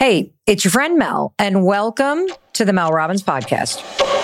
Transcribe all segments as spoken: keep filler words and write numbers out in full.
Hey, it's your friend Mel, and welcome to the Mel Robbins Podcast.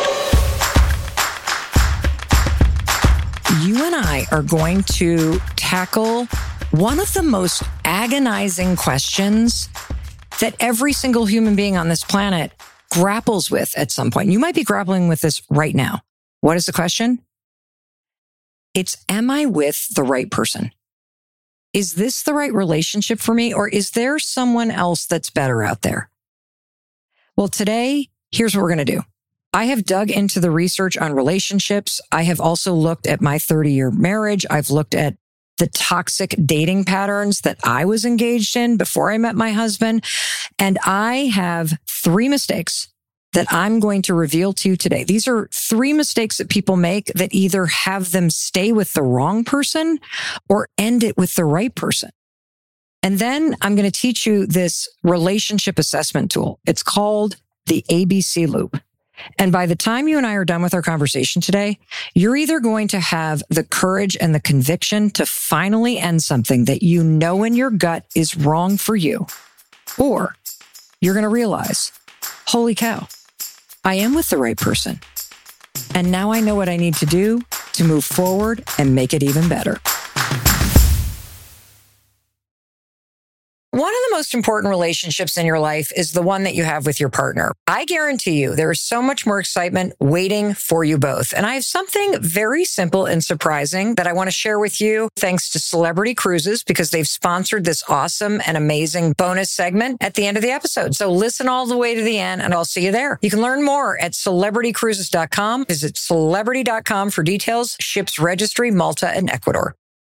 You and I are going to tackle one of the most agonizing questions that every single human being on this planet grapples with at some point. You might be grappling with this right now. What is the question? It's, am I with the right person? Is this the right relationship for me, or is there someone else that's better out there? Well, today, here's what we're going to do. I have dug into the research on relationships. I have also looked at my thirty-year marriage. I've looked at the toxic dating patterns that I was engaged in before I met my husband. And I have three mistakes that I'm going to reveal to you today. These are three mistakes that people make that either have them stay with the wrong person or end it with the right person. And then I'm going to teach you this relationship assessment tool. It's called the A B C Loop. And by the time you and I are done with our conversation today, you're either going to have the courage and the conviction to finally end something that you know in your gut is wrong for you, or you're going to realize, holy cow, I am with the right person. And now I know what I need to do to move forward and make it even better. One of the most important relationships in your life is the one that you have with your partner. I guarantee you there is so much more excitement waiting for you both. And I have something very simple and surprising that I want to share with you thanks to Celebrity Cruises, because they've sponsored this awesome and amazing bonus segment at the end of the episode. So listen all the way to the end and I'll see you there. You can learn more at celebrity cruises dot com. Visit celebrity dot com for details. Ships registry, Malta and Ecuador.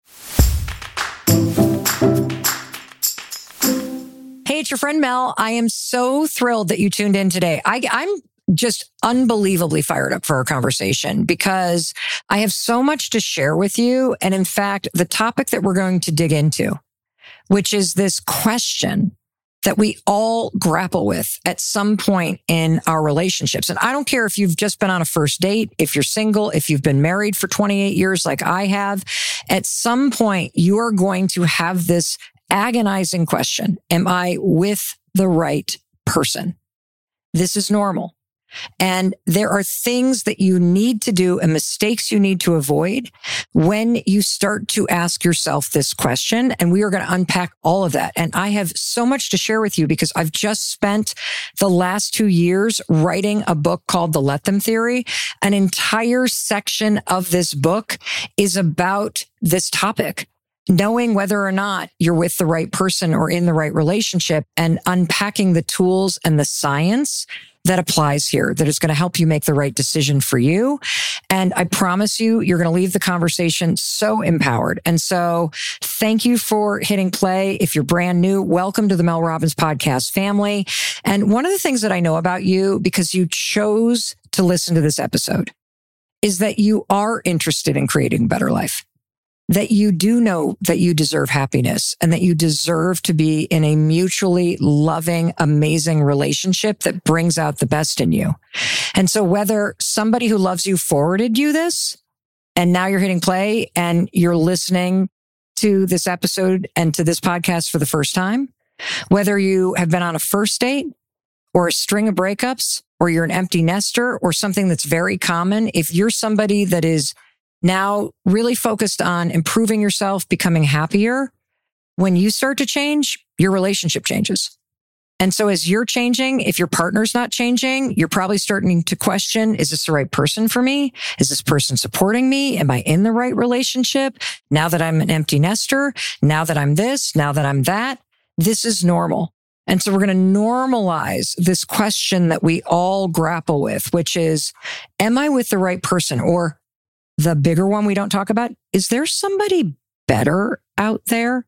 Hey, it's your friend Mel. I am so thrilled that you tuned in today. I, I'm just unbelievably fired up for our conversation because I have so much to share with you. And in fact, the topic that we're going to dig into, which is this question that we all grapple with at some point in our relationships. And I don't care if you've just been on a first date, if you're single, if you've been married for twenty-eight years like I have, at some point you are going to have this agonizing question. Am I with the right person? This is normal. And there are things that you need to do and mistakes you need to avoid when you start to ask yourself this question. And we are going to unpack all of that. And I have so much to share with you because I've just spent the last two years writing a book called The Let Them Theory. An entire section of this book is about this topic. Knowing whether or not you're with the right person or in the right relationship, and unpacking the tools and the science that applies here, that is going to help you make the right decision for you. And I promise you, you're going to leave the conversation so empowered. And so thank you for hitting play. If you're brand new, welcome to the Mel Robbins Podcast family. And one of the things that I know about you, because you chose to listen to this episode, is that you are interested in creating a better life. That you do know that you deserve happiness and that you deserve to be in a mutually loving, amazing relationship that brings out the best in you. And so whether somebody who loves you forwarded you this, and now you're hitting play and you're listening to this episode and to this podcast for the first time, whether you have been on a first date or a string of breakups, or you're an empty nester or something that's very common, if you're somebody that is now really focused on improving yourself, becoming happier, when you start to change, your relationship changes. And so as you're changing, if your partner's not changing, you're probably starting to question, is this the right person for me? Is this person supporting me? Am I in the right relationship? Now that I'm an empty nester, now that I'm this, now that I'm that, this is normal. And so we're going to normalize this question that we all grapple with, which is, am I with the right person? Or the bigger one we don't talk about, is there somebody better out there?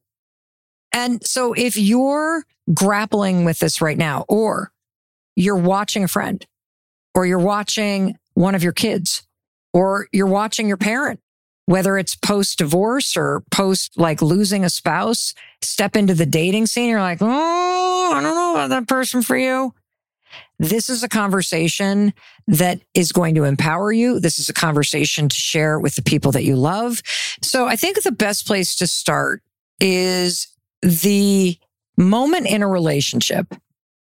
And so if you're grappling with this right now, or you're watching a friend, or you're watching one of your kids, or you're watching your parent, whether it's post-divorce or post like losing a spouse, step into the dating scene, you're like, oh, I don't know about that person for you. This is a conversation that is going to empower you. This is a conversation to share with the people that you love. So I think the best place to start is the moment in a relationship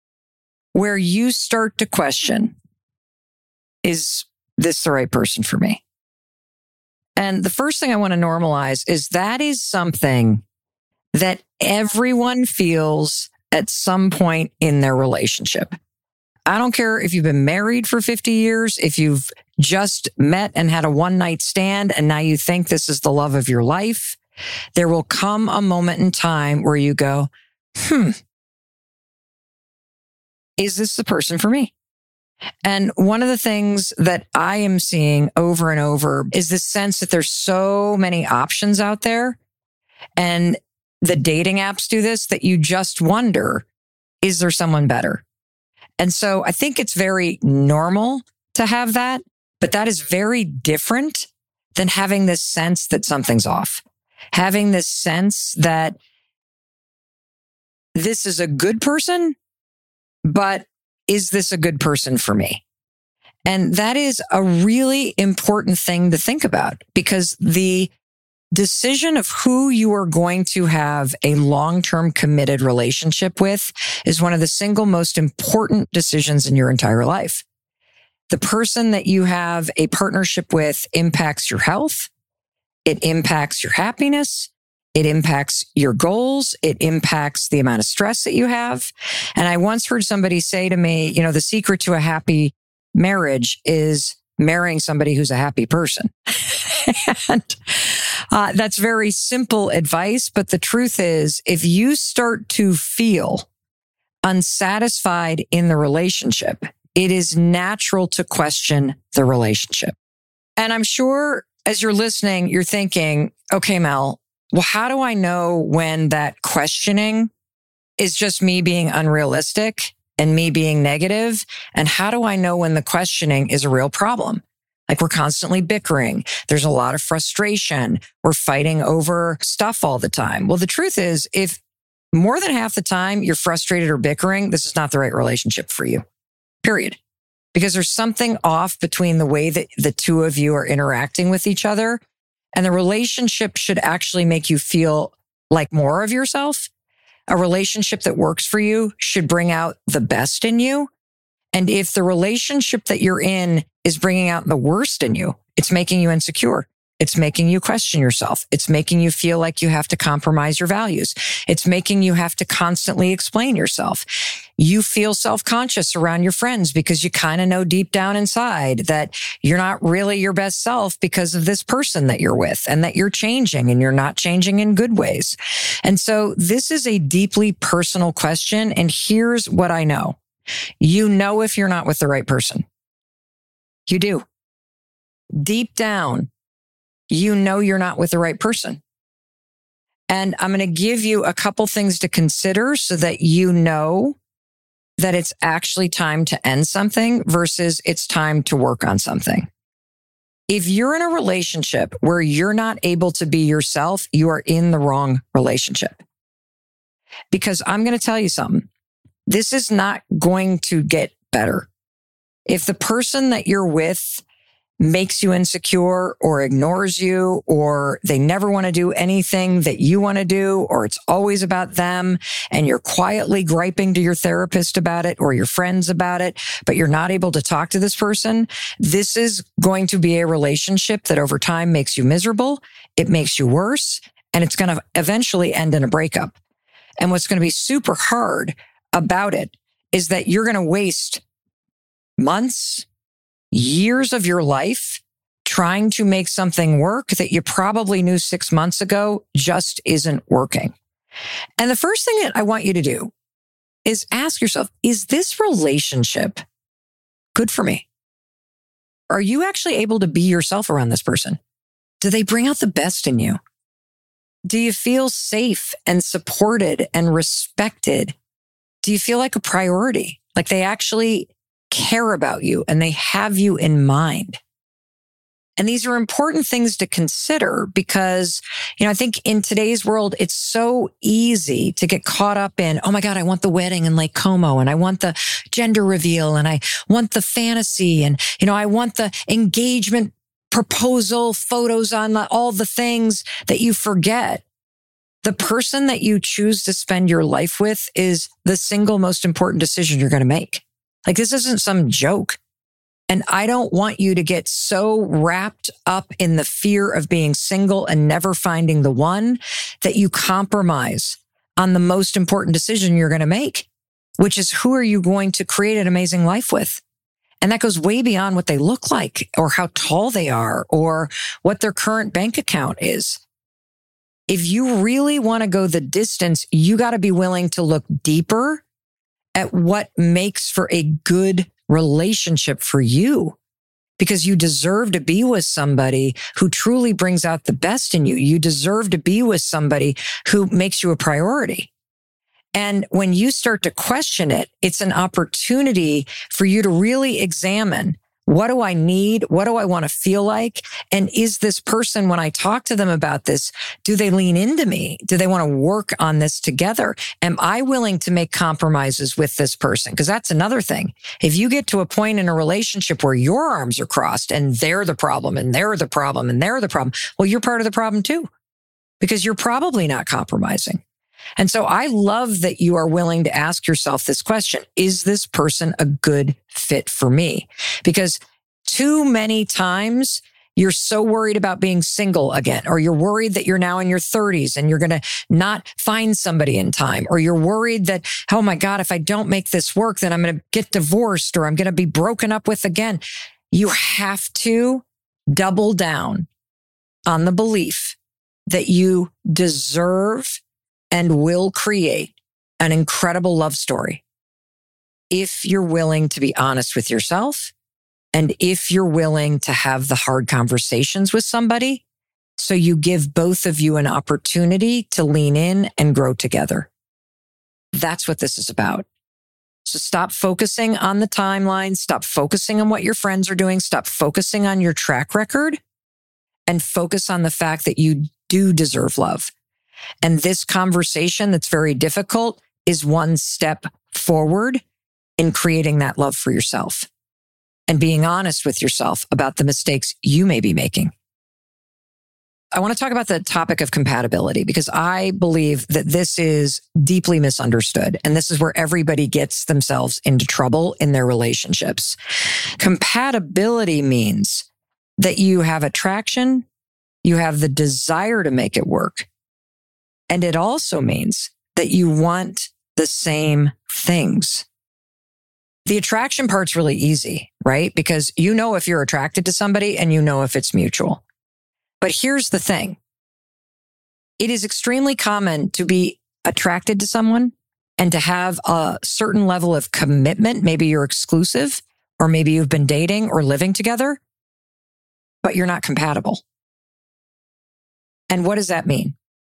where you start to question, is this the right person for me? And the first thing I want to normalize is that is something that everyone feels at some point in their relationship. I don't care if you've been married for fifty years, if you've just met and had a one night stand and now you think this is the love of your life. There will come a moment in time where you go, hmm, is this the person for me? And one of the things that I am seeing over and over is this sense that there's so many options out there, and the dating apps do this, that you just wonder, is there someone better? And so I think it's very normal to have that, but that is very different than having this sense that something's off. Having this sense that this is a good person, but is this a good person for me? And that is a really important thing to think about, because the decision of who you are going to have a long-term committed relationship with is one of the single most important decisions in your entire life. The person that you have a partnership with impacts your health. It impacts your happiness. It impacts your goals. It impacts the amount of stress that you have. And I once heard somebody say to me, you know, the secret to a happy marriage is marrying somebody who's a happy person. And uh, that's very simple advice. But the truth is, if you start to feel unsatisfied in the relationship, it is natural to question the relationship. And I'm sure as you're listening, you're thinking, okay, Mel, well, how do I know when that questioning is just me being unrealistic and me being negative? And how do I know when the questioning is a real problem? Like, we're constantly bickering. There's a lot of frustration. We're fighting over stuff all the time. Well, the truth is, if more than half the time you're frustrated or bickering, this is not the right relationship for you, period. Because there's something off between the way that the two of you are interacting with each other. And the relationship should actually make you feel like more of yourself. A relationship that works for you should bring out the best in you. And if the relationship that you're in is bringing out the worst in you, it's making you insecure. It's making you question yourself. It's making you feel like you have to compromise your values. It's making you have to constantly explain yourself. You feel self-conscious around your friends because you kind of know deep down inside that you're not really your best self because of this person that you're with, and that you're changing, and you're not changing in good ways. And so this is a deeply personal question. And here's what I know. You know if you're not with the right person. You do. Deep down, you know you're not with the right person. And I'm going to give you a couple things to consider so that you know that it's actually time to end something versus it's time to work on something. If you're in a relationship where you're not able to be yourself, you are in the wrong relationship. Because I'm going to tell you something. This is not going to get better. If the person that you're with makes you insecure or ignores you, or they never want to do anything that you want to do, or it's always about them and you're quietly griping to your therapist about it or your friends about it, but you're not able to talk to this person, this is going to be a relationship that over time makes you miserable. It makes you worse, and it's going to eventually end in a breakup. And what's going to be super hard about it is that you're going to waste months, years of your life trying to make something work that you probably knew six months ago just isn't working. And the first thing that I want you to do is ask yourself, is this relationship good for me? Are you actually able to be yourself around this person? Do they bring out the best in you? Do you feel safe and supported and respected? Do you feel like a priority? Like they actually care about you and they have you in mind? And these are important things to consider because, you know, I think in today's world, it's so easy to get caught up in, oh my God, I want the wedding in Lake Como, and I want the gender reveal, and I want the fantasy, and, you know, I want the engagement proposal photos on the, all the things that you forget. The person that you choose to spend your life with is the single most important decision you're going to make. Like, this isn't some joke. And I don't want you to get so wrapped up in the fear of being single and never finding the one that you compromise on the most important decision you're going to make, which is, who are you going to create an amazing life with? And that goes way beyond what they look like or how tall they are or what their current bank account is. If you really want to go the distance, you got to be willing to look deeper at what makes for a good relationship for you, because you deserve to be with somebody who truly brings out the best in you. You deserve to be with somebody who makes you a priority. And when you start to question it, it's an opportunity for you to really examine, what do I need? What do I want to feel like? And is this person, when I talk to them about this, do they lean into me? Do they want to work on this together? Am I willing to make compromises with this person? Because that's another thing. If you get to a point in a relationship where your arms are crossed and they're the problem and they're the problem and they're the problem, well, you're part of the problem too, because you're probably not compromising. And so I love that you are willing to ask yourself this question: is this person a good fit for me? Because too many times you're so worried about being single again, or you're worried that you're now in your thirties and you're going to not find somebody in time, or you're worried that, oh my God, if I don't make this work, then I'm going to get divorced or I'm going to be broken up with again. You have to double down on the belief that you deserve and will create an incredible love story if you're willing to be honest with yourself and if you're willing to have the hard conversations with somebody, so you give both of you an opportunity to lean in and grow together. That's what this is about. So stop focusing on the timeline. Stop focusing on what your friends are doing. Stop focusing on your track record and focus on the fact that you do deserve love. And this conversation that's very difficult is one step forward in creating that love for yourself and being honest with yourself about the mistakes you may be making. I want to talk about the topic of compatibility, because I believe that this is deeply misunderstood. And this is where everybody gets themselves into trouble in their relationships. Compatibility means that you have attraction, you have the desire to make it work. And it also means that you want the same things. The attraction part's really easy, right? Because you know if you're attracted to somebody and you know if it's mutual. But here's the thing. It is extremely common to be attracted to someone and to have a certain level of commitment. Maybe you're exclusive, or maybe you've been dating or living together, but you're not compatible. And what does that mean?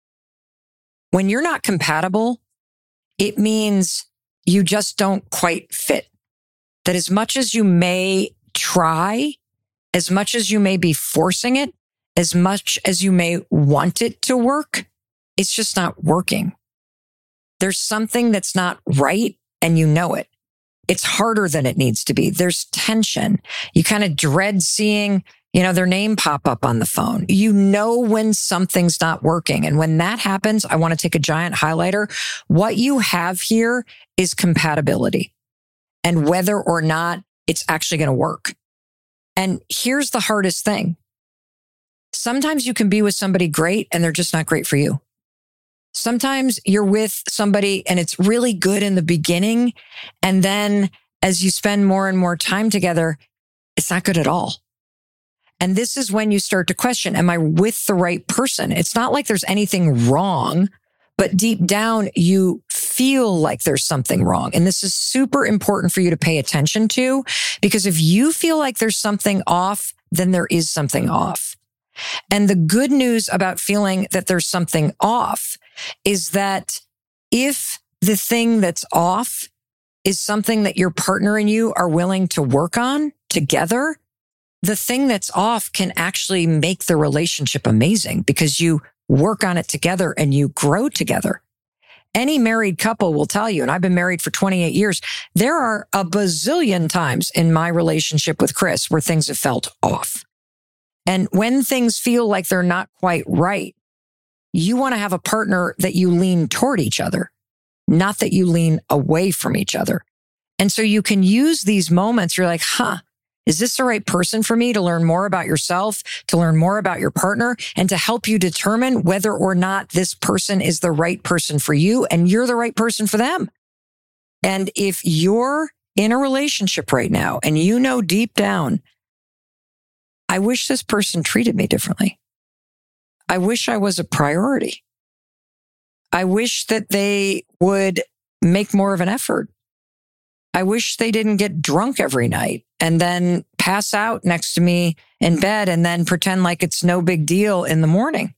When you're not compatible, it means you just don't quite fit. That as much as you may try, as much as you may be forcing it, as much as you may want it to work, it's just not working. There's something that's not right, and you know it. It's harder than it needs to be. There's tension. You kind of dread seeing, you know, their name pop up on the phone. You know when something's not working. And when that happens, I want to take a giant highlighter. What you have here is compatibility, and whether or not it's actually going to work. And here's the hardest thing. Sometimes you can be with somebody great and they're just not great for you. Sometimes you're with somebody and it's really good in the beginning. And then as you spend more and more time together, it's not good at all. And this is when you start to question, am I with the right person? It's not like there's anything wrong, but deep down you feel like there's something wrong. And this is super important for you to pay attention to, because if you feel like there's something off, then there is something off. And the good news about feeling that there's something off is that if the thing that's off is something that your partner and you are willing to work on together, the thing that's off can actually make the relationship amazing because you work on it together and you grow together. Any married couple will tell you, and I've been married for twenty-eight years, there are a bazillion times in my relationship with Chris where things have felt off. And when things feel like they're not quite right, you want to have a partner that you lean toward each other, not that you lean away from each other. And so you can use these moments. You're like, huh, is this the right person for me to learn more about yourself, to learn more about your partner, and to help you determine whether or not this person is the right person for you and you're the right person for them. And if you're in a relationship right now and you know deep down, I wish this person treated me differently. I wish I was a priority. I wish that they would make more of an effort. I wish they didn't get drunk every night and then pass out next to me in bed and then pretend like it's no big deal in the morning.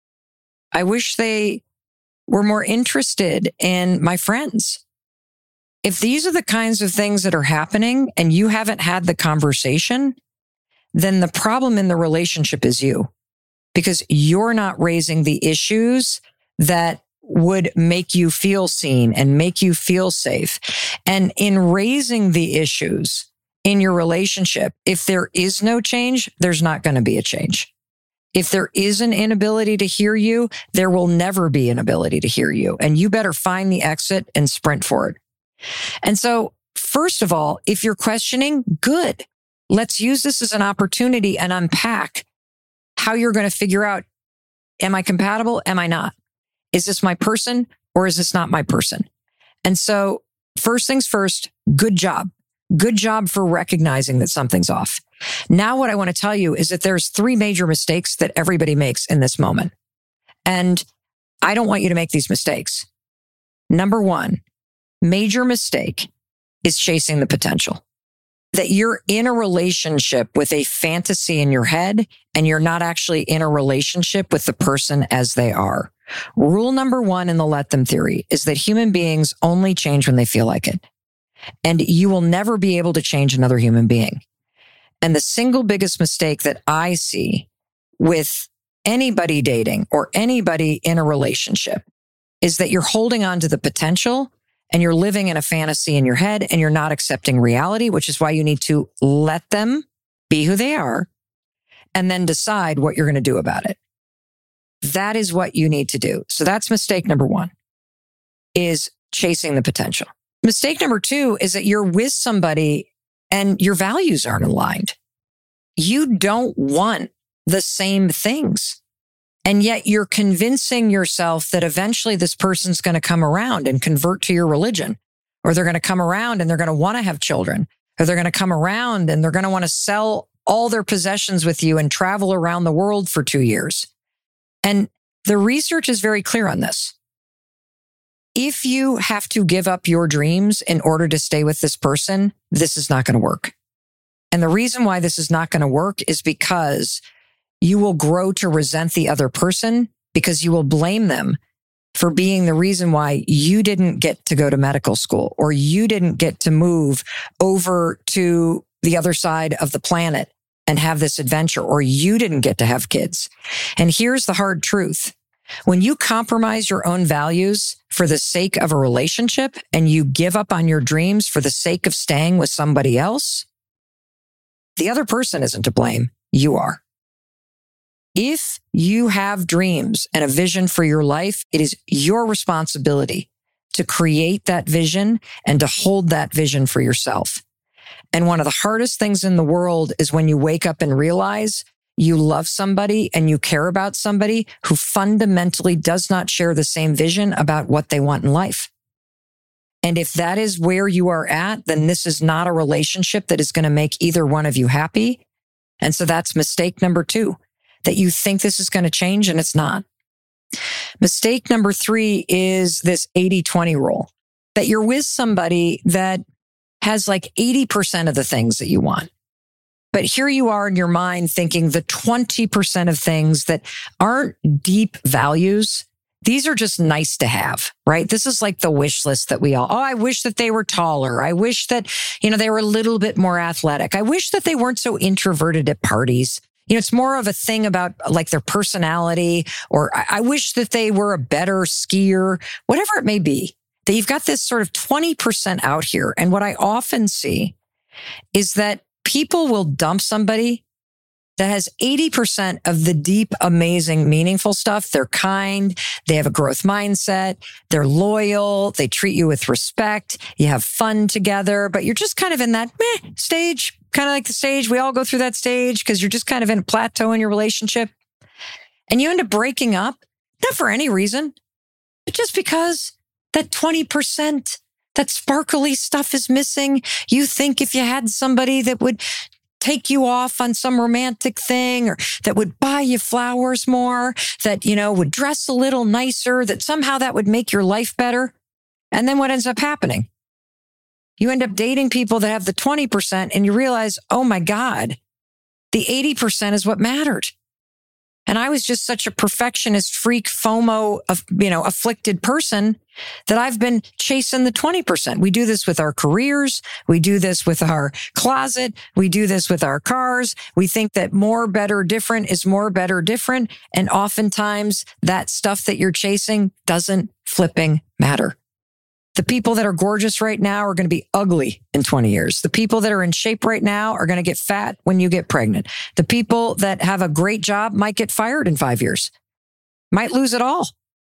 I wish they were more interested in my friends. If these are the kinds of things that are happening and you haven't had the conversation, then the problem in the relationship is you, because you're not raising the issues that would make you feel seen and make you feel safe. And in raising the issues in your relationship, if there is no change, there's not going to be a change. If there is an inability to hear you, there will never be an ability to hear you. And you better find the exit and sprint for it. And so, first of all, if you're questioning, good. Let's use this as an opportunity and unpack how you're going to figure out, am I compatible? Am I not? Is this my person or is this not my person? And so first things first, good job. Good job for recognizing that something's off. Now, what I want to tell you is that there's three major mistakes that everybody makes in this moment. And I don't want you to make these mistakes. Number one, major mistake is chasing the potential. That you're in a relationship with a fantasy in your head and you're not actually in a relationship with the person as they are. Rule number one in the let them theory is that human beings only change when they feel like it. And you will never be able to change another human being. And the single biggest mistake that I see with anybody dating or anybody in a relationship is that you're holding on to the potential and you're living in a fantasy in your head and you're not accepting reality, which is why you need to let them be who they are and then decide what you're going to do about it. That is what you need to do. So that's mistake number one, is chasing the potential. Mistake number two is that you're with somebody and your values aren't aligned. You don't want the same things. And yet you're convincing yourself that eventually this person's going to come around and convert to your religion, or they're going to come around and they're going to want to have children, or they're going to come around and they're going to want to sell all their possessions with you and travel around the world for two years. And the research is very clear on this. If you have to give up your dreams in order to stay with this person, this is not going to work. And the reason why this is not going to work is because you will grow to resent the other person because you will blame them for being the reason why you didn't get to go to medical school or you didn't get to move over to the other side of the planet and have this adventure, or you didn't get to have kids. And here's the hard truth. When you compromise your own values for the sake of a relationship and you give up on your dreams for the sake of staying with somebody else, the other person isn't to blame. You are. If you have dreams and a vision for your life, it is your responsibility to create that vision and to hold that vision for yourself. And one of the hardest things in the world is when you wake up and realize you love somebody and you care about somebody who fundamentally does not share the same vision about what they want in life. And if that is where you are at, then this is not a relationship that is going to make either one of you happy. And so that's mistake number two, that you think this is going to change and it's not. Mistake number three is this eighty twenty rule, that you're with somebody that has like eighty percent of the things that you want. But here you are in your mind thinking the twenty percent of things that aren't deep values, these are just nice to have, right? This is like the wish list that we all, oh, I wish that they were taller. I wish that, you know, they were a little bit more athletic. I wish that they weren't so introverted at parties. You know, it's more of a thing about like their personality, or I, I wish that they were a better skier, whatever it may be, that you've got this sort of twenty percent out here. And what I often see is that people will dump somebody that has eighty percent of the deep, amazing, meaningful stuff. They're kind. They have a growth mindset. They're loyal. They treat you with respect. You have fun together, but you're just kind of in that meh stage, kind of like the stage. We all go through that stage because you're just kind of in a plateau in your relationship. And you end up breaking up, not for any reason, but just because that twenty percent, that sparkly stuff is missing. You think if you had somebody that would take you off on some romantic thing, or that would buy you flowers more, that, you know, would dress a little nicer, that somehow that would make your life better. And then what ends up happening? You end up dating people that have the twenty percent and you realize, oh my God, the eighty percent is what mattered. And I was just such a perfectionist, freak, FOMO, of, you know, afflicted person that I've been chasing the twenty percent. We do this with our careers. We do this with our closet. We do this with our cars. We think that more, better, different is more, better, different. And oftentimes that stuff that you're chasing doesn't flipping matter. The people that are gorgeous right now are going to be ugly in twenty years. The people that are in shape right now are going to get fat when you get pregnant. The people that have a great job might get fired in five years, might lose it all.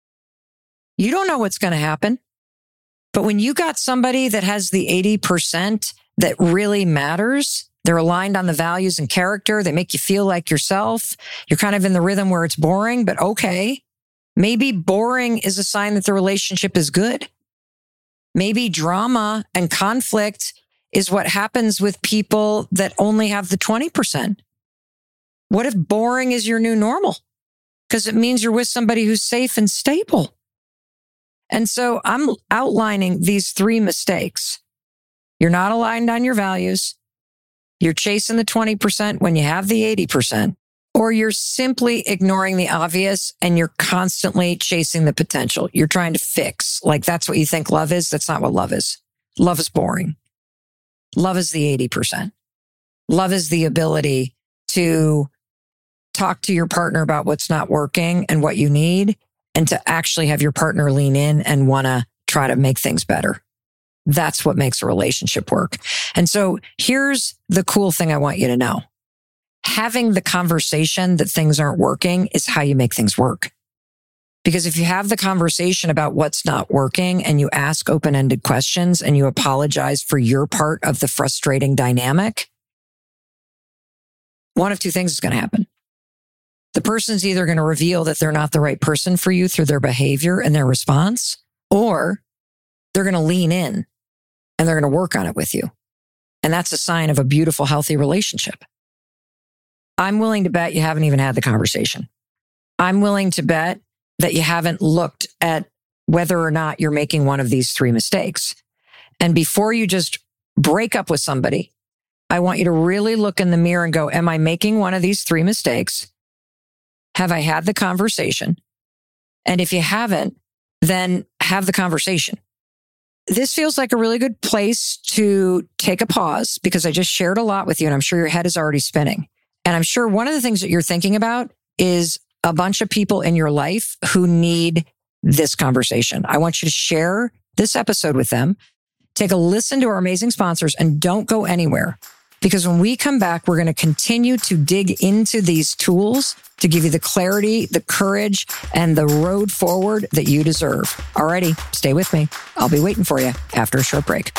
You don't know what's going to happen. But when you got somebody that has the eighty percent that really matters, they're aligned on the values and character. They make you feel like yourself. You're kind of in the rhythm where it's boring, but okay. Maybe boring is a sign that the relationship is good. Maybe drama and conflict is what happens with people that only have the twenty percent. What if boring is your new normal? Because it means you're with somebody who's safe and stable. And so I'm outlining these three mistakes. You're not aligned on your values. You're chasing the twenty percent when you have the eighty percent. Or you're simply ignoring the obvious and you're constantly chasing the potential. You're trying to fix. Like that's what you think love is. That's not what love is. Love is boring. Love is the eighty percent. Love is the ability to talk to your partner about what's not working and what you need, and to actually have your partner lean in and want to try to make things better. That's what makes a relationship work. And so here's the cool thing I want you to know. Having the conversation that things aren't working is how you make things work. Because if you have the conversation about what's not working and you ask open-ended questions and you apologize for your part of the frustrating dynamic, one of two things is going to happen. The person's either going to reveal that they're not the right person for you through their behavior and their response, or they're going to lean in and they're going to work on it with you. And that's a sign of a beautiful, healthy relationship. I'm willing to bet you haven't even had the conversation. I'm willing to bet that you haven't looked at whether or not you're making one of these three mistakes. And before you just break up with somebody, I want you to really look in the mirror and go, am I making one of these three mistakes? Have I had the conversation? And if you haven't, then have the conversation. This feels like a really good place to take a pause because I just shared a lot with you and I'm sure your head is already spinning. And I'm sure one of the things that you're thinking about is a bunch of people in your life who need this conversation. I want you to share this episode with them. Take a listen to our amazing sponsors and don't go anywhere. Because when we come back, we're going to continue to dig into these tools to give you the clarity, the courage, and the road forward that you deserve. Alrighty, stay with me. I'll be waiting for you after a short break.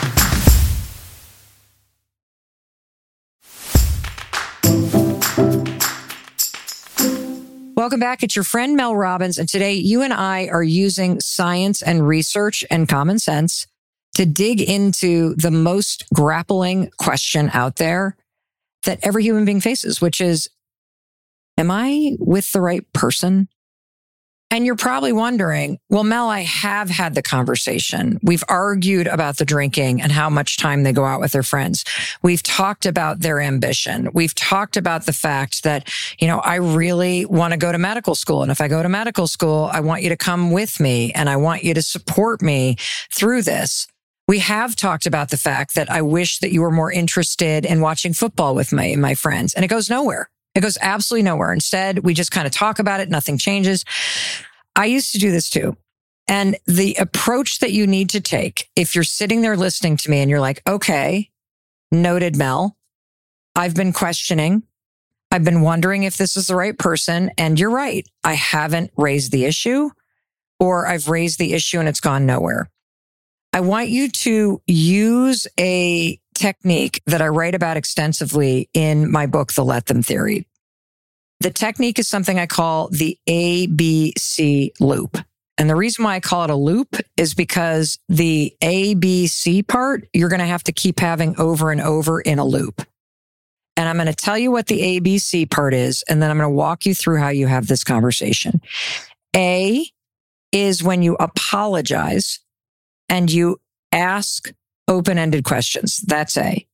Welcome back. It's your friend Mel Robbins. And today you and I are using science and research and common sense to dig into the most grappling question out there that every human being faces, which is, am I with the right person? And you're probably wondering, well, Mel, I have had the conversation. We've argued about the drinking and how much time they go out with their friends. We've talked about their ambition. We've talked about the fact that, you know, I really want to go to medical school. And if I go to medical school, I want you to come with me and I want you to support me through this. We have talked about the fact that I wish that you were more interested in watching football with me and my friends. And it goes nowhere. It goes absolutely nowhere. Instead, we just kind of talk about it. Nothing changes. I used to do this too. And the approach that you need to take, if you're sitting there listening to me and you're like, okay, noted, Mel, I've been questioning. I've been wondering if this is the right person. And you're right. I haven't raised the issue, or I've raised the issue and it's gone nowhere. I want you to use a technique that I write about extensively in my book, The Let Them Theory. The technique is something I call the A B C loop. And the reason why I call it a loop is because the A B C part, you're going to have to keep having over and over in a loop. And I'm going to tell you what the A B C part is, and then I'm going to walk you through how you have this conversation. A is when you apologize and you ask open-ended questions. That's A.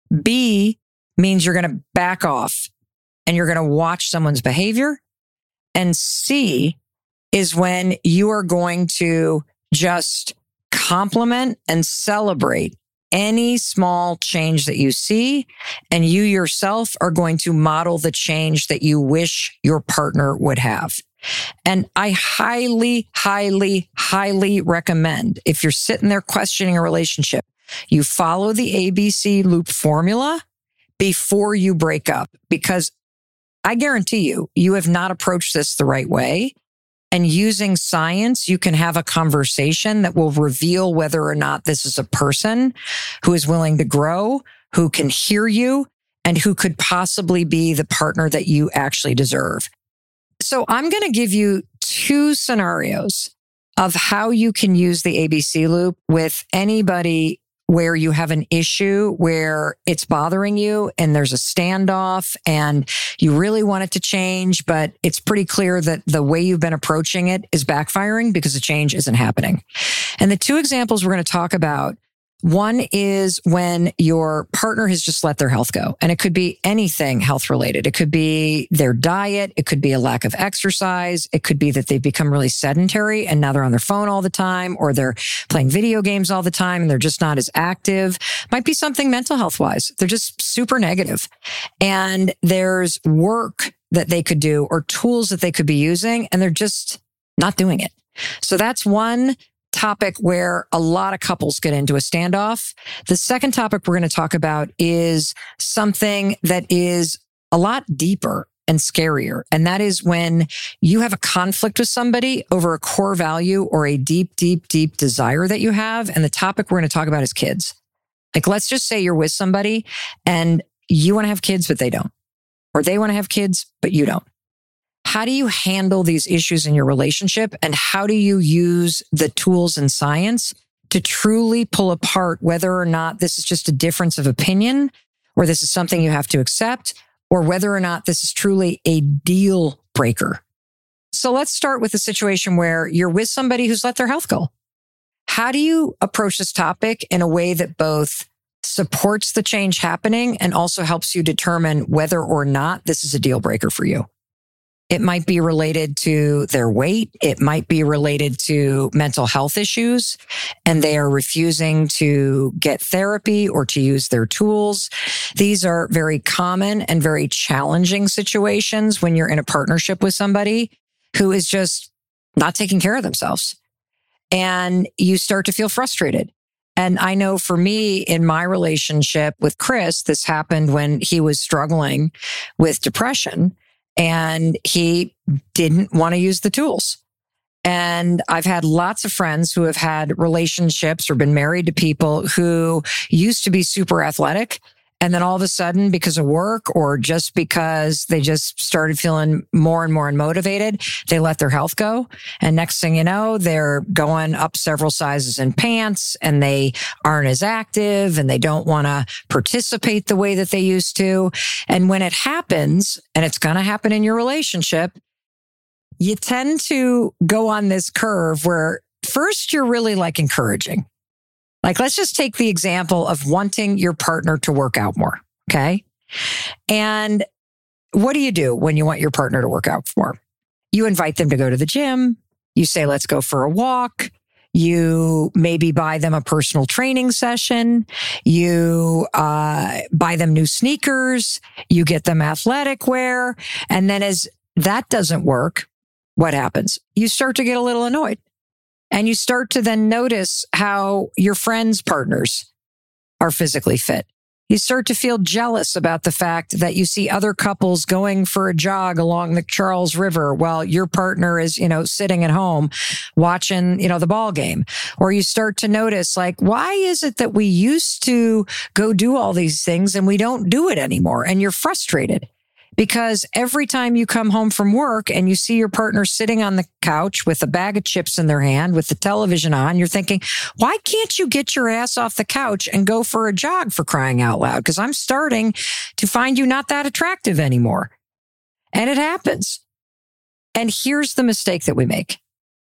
B means you're going to back off and you're going to watch someone's behavior. And C is when you are going to just compliment and celebrate any small change that you see, and you yourself are going to model the change that you wish your partner would have. And I highly, highly, highly recommend, if you're sitting there questioning a relationship, you follow the A B C loop formula before you break up, because I guarantee you, you have not approached this the right way. And using science, you can have a conversation that will reveal whether or not this is a person who is willing to grow, who can hear you, and who could possibly be the partner that you actually deserve. So I'm going to give you two scenarios of how you can use the A B C loop with anybody where you have an issue where it's bothering you and there's a standoff and you really want it to change, but it's pretty clear that the way you've been approaching it is backfiring because the change isn't happening. And the two examples we're going to talk about, one is when your partner has just let their health go. And it could be anything health related. It could be their diet. It could be a lack of exercise. It could be that they've become really sedentary and now they're on their phone all the time, or they're playing video games all the time and they're just not as active. Might be something mental health wise. They're just super negative. And there's work that they could do or tools that they could be using, and they're just not doing it. So that's one topic where a lot of couples get into a standoff. The second topic we're going to talk about is something that is a lot deeper and scarier. And that is when you have a conflict with somebody over a core value or a deep, deep, deep desire that you have. And the topic we're going to talk about is kids. Like, let's just say you're with somebody and you want to have kids, but they don't. Or they want to have kids, but you don't. How do you handle these issues in your relationship? And how do you use the tools and science to truly pull apart whether or not this is just a difference of opinion, or this is something you have to accept, or whether or not this is truly a deal breaker? So let's start with a situation where you're with somebody who's let their health go. How do you approach this topic in a way that both supports the change happening and also helps you determine whether or not this is a deal breaker for you? It might be related to their weight. It might be related to mental health issues, and they are refusing to get therapy or to use their tools. These are very common and very challenging situations when you're in a partnership with somebody who is just not taking care of themselves. And you start to feel frustrated. And I know for me, in my relationship with Chris, this happened when he was struggling with depression. And he didn't want to use the tools. And I've had lots of friends who have had relationships or been married to people who used to be super athletic. And then all of a sudden, because of work or just because they just started feeling more and more unmotivated, they let their health go. And next thing you know, they're going up several sizes in pants and they aren't as active and they don't want to participate the way that they used to. And when it happens, and it's going to happen in your relationship, you tend to go on this curve where first you're really like encouraging. Like, let's just take the example of wanting your partner to work out more, okay? And what do you do when you want your partner to work out more? You invite them to go to the gym. You say, let's go for a walk. You maybe buy them a personal training session. You uh, buy them new sneakers. You get them athletic wear. And then as that doesn't work, what happens? You start to get a little annoyed. And you start to then notice how your friends' partners are physically fit. You start to feel jealous about the fact that you see other couples going for a jog along the Charles River while your partner is, you know, sitting at home watching, you know, the ball game. Or you start to notice, like, why is it that we used to go do all these things and we don't do it anymore? And you're frustrated because every time you come home from work and you see your partner sitting on the couch with a bag of chips in their hand with the television on, you're thinking, why can't you get your ass off the couch and go for a jog, for crying out loud? Because I'm starting to find you not that attractive anymore. And it happens. And here's the mistake that we make.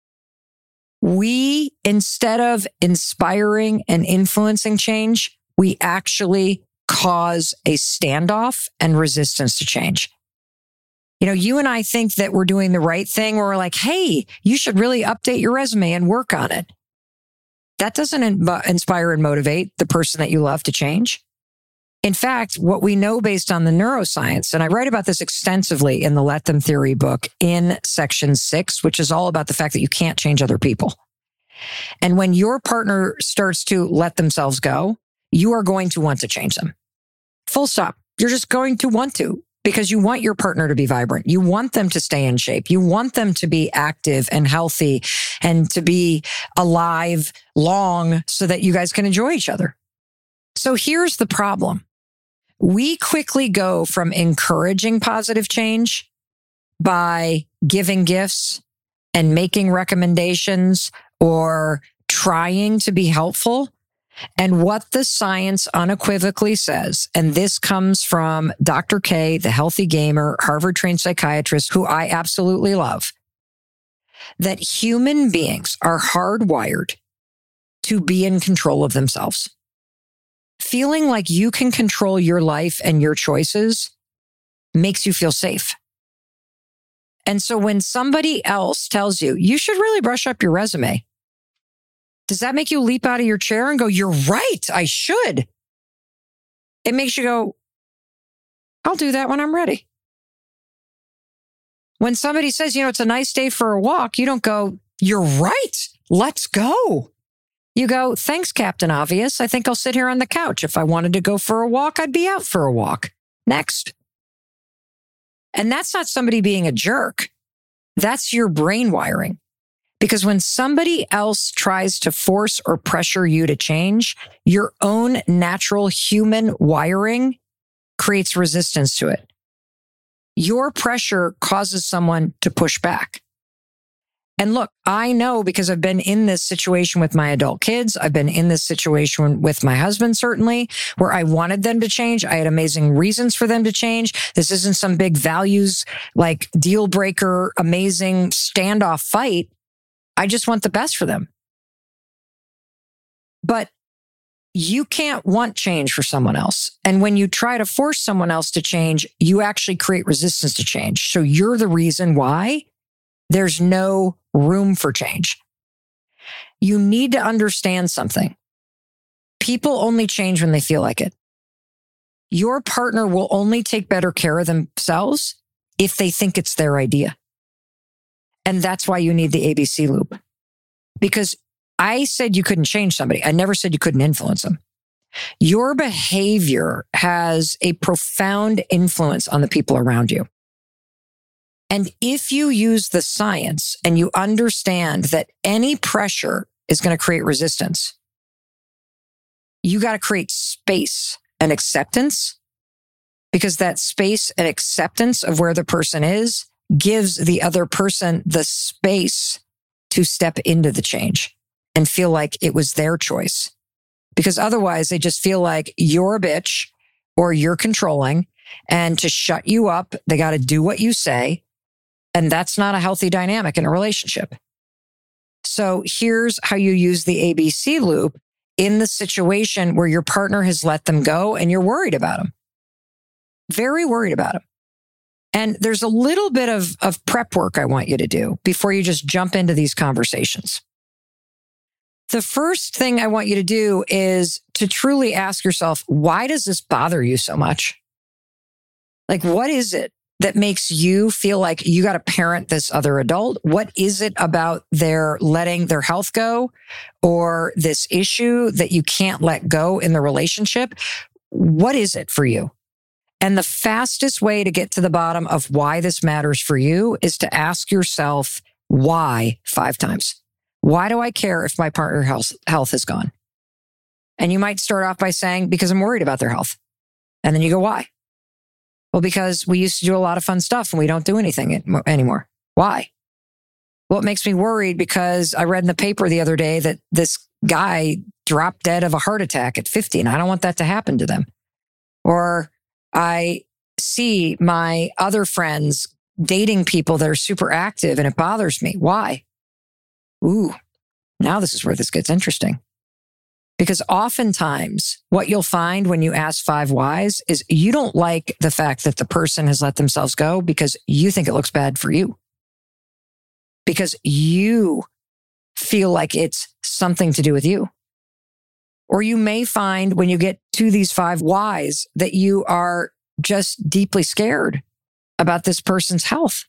We, instead of inspiring and influencing change, we actually cause a standoff and resistance to change. You know, you and I think that we're doing the right thing. We're like, hey, you should really update your resume and work on it. That doesn't in- inspire and motivate the person that you love to change. In fact, what we know based on the neuroscience, and I write about this extensively in the Let Them Theory book in section six, which is all about the fact that you can't change other people. And when your partner starts to let themselves go, you are going to want to change them. Full stop. You're just going to want to, because you want your partner to be vibrant. You want them to stay in shape. You want them to be active and healthy and to be alive long so that you guys can enjoy each other. So here's the problem. We quickly go from encouraging positive change by giving gifts and making recommendations or trying to be helpful. And what the science unequivocally says, and this comes from Doctor K, the healthy gamer, Harvard-trained psychiatrist, who I absolutely love, that human beings are hardwired to be in control of themselves. Feeling like you can control your life and your choices makes you feel safe. And so when somebody else tells you, you should really brush up your resume, does that make you leap out of your chair and go, you're right, I should? It makes you go, I'll do that when I'm ready. When somebody says, you know, it's a nice day for a walk, you don't go, you're right, let's go. You go, thanks, Captain Obvious. I think I'll sit here on the couch. If I wanted to go for a walk, I'd be out for a walk. Next. And that's not somebody being a jerk. That's your brain wiring. Because when somebody else tries to force or pressure you to change, your own natural human wiring creates resistance to it. Your pressure causes someone to push back. And look, I know because I've been in this situation with my adult kids. I've been in this situation with my husband, certainly, where I wanted them to change. I had amazing reasons for them to change. This isn't some big values, like deal breaker, amazing standoff fight. I just want the best for them. But you can't want change for someone else. And when you try to force someone else to change, you actually create resistance to change. So you're the reason why there's no room for change. You need to understand something. People only change when they feel like it. Your partner will only take better care of themselves if they think it's their idea. And that's why you need the A B C loop. Because I said you couldn't change somebody. I never said you couldn't influence them. Your behavior has a profound influence on the people around you. And if you use the science and you understand that any pressure is going to create resistance, you got to create space and acceptance, because that space and acceptance of where the person is gives the other person the space to step into the change and feel like it was their choice. Because otherwise they just feel like you're a bitch or you're controlling, and to shut you up, they got to do what you say. And that's not a healthy dynamic in a relationship. So here's how you use the A B C loop in the situation where your partner has let them go and you're worried about them. Very worried about them. And there's a little bit of, of prep work I want you to do before you just jump into these conversations. The first thing I want you to do is to truly ask yourself, why does this bother you so much? Like, what is it that makes you feel like you got to parent this other adult? What is it about their letting their health go or this issue that you can't let go in the relationship? what is it for you? And the fastest way to get to the bottom of why this matters for you is to ask yourself why five times. Why do I care if my partner health, health is gone? And you might start off by saying, because I'm worried about their health. And then you go, why? Well, because we used to do a lot of fun stuff and we don't do anything anymore. Why? Well, it makes me worried because I read in the paper the other day that this guy dropped dead of a heart attack at fifty, and I don't want that to happen to them. Or I see my other friends dating people that are super active and it bothers me. Why? Ooh, now this is where this gets interesting. Because oftentimes what you'll find when you ask five whys is you don't like the fact that the person has let themselves go because you think it looks bad for you. Because you feel like it's something to do with you. Or you may find when you get to these five whys that you are just deeply scared about this person's health.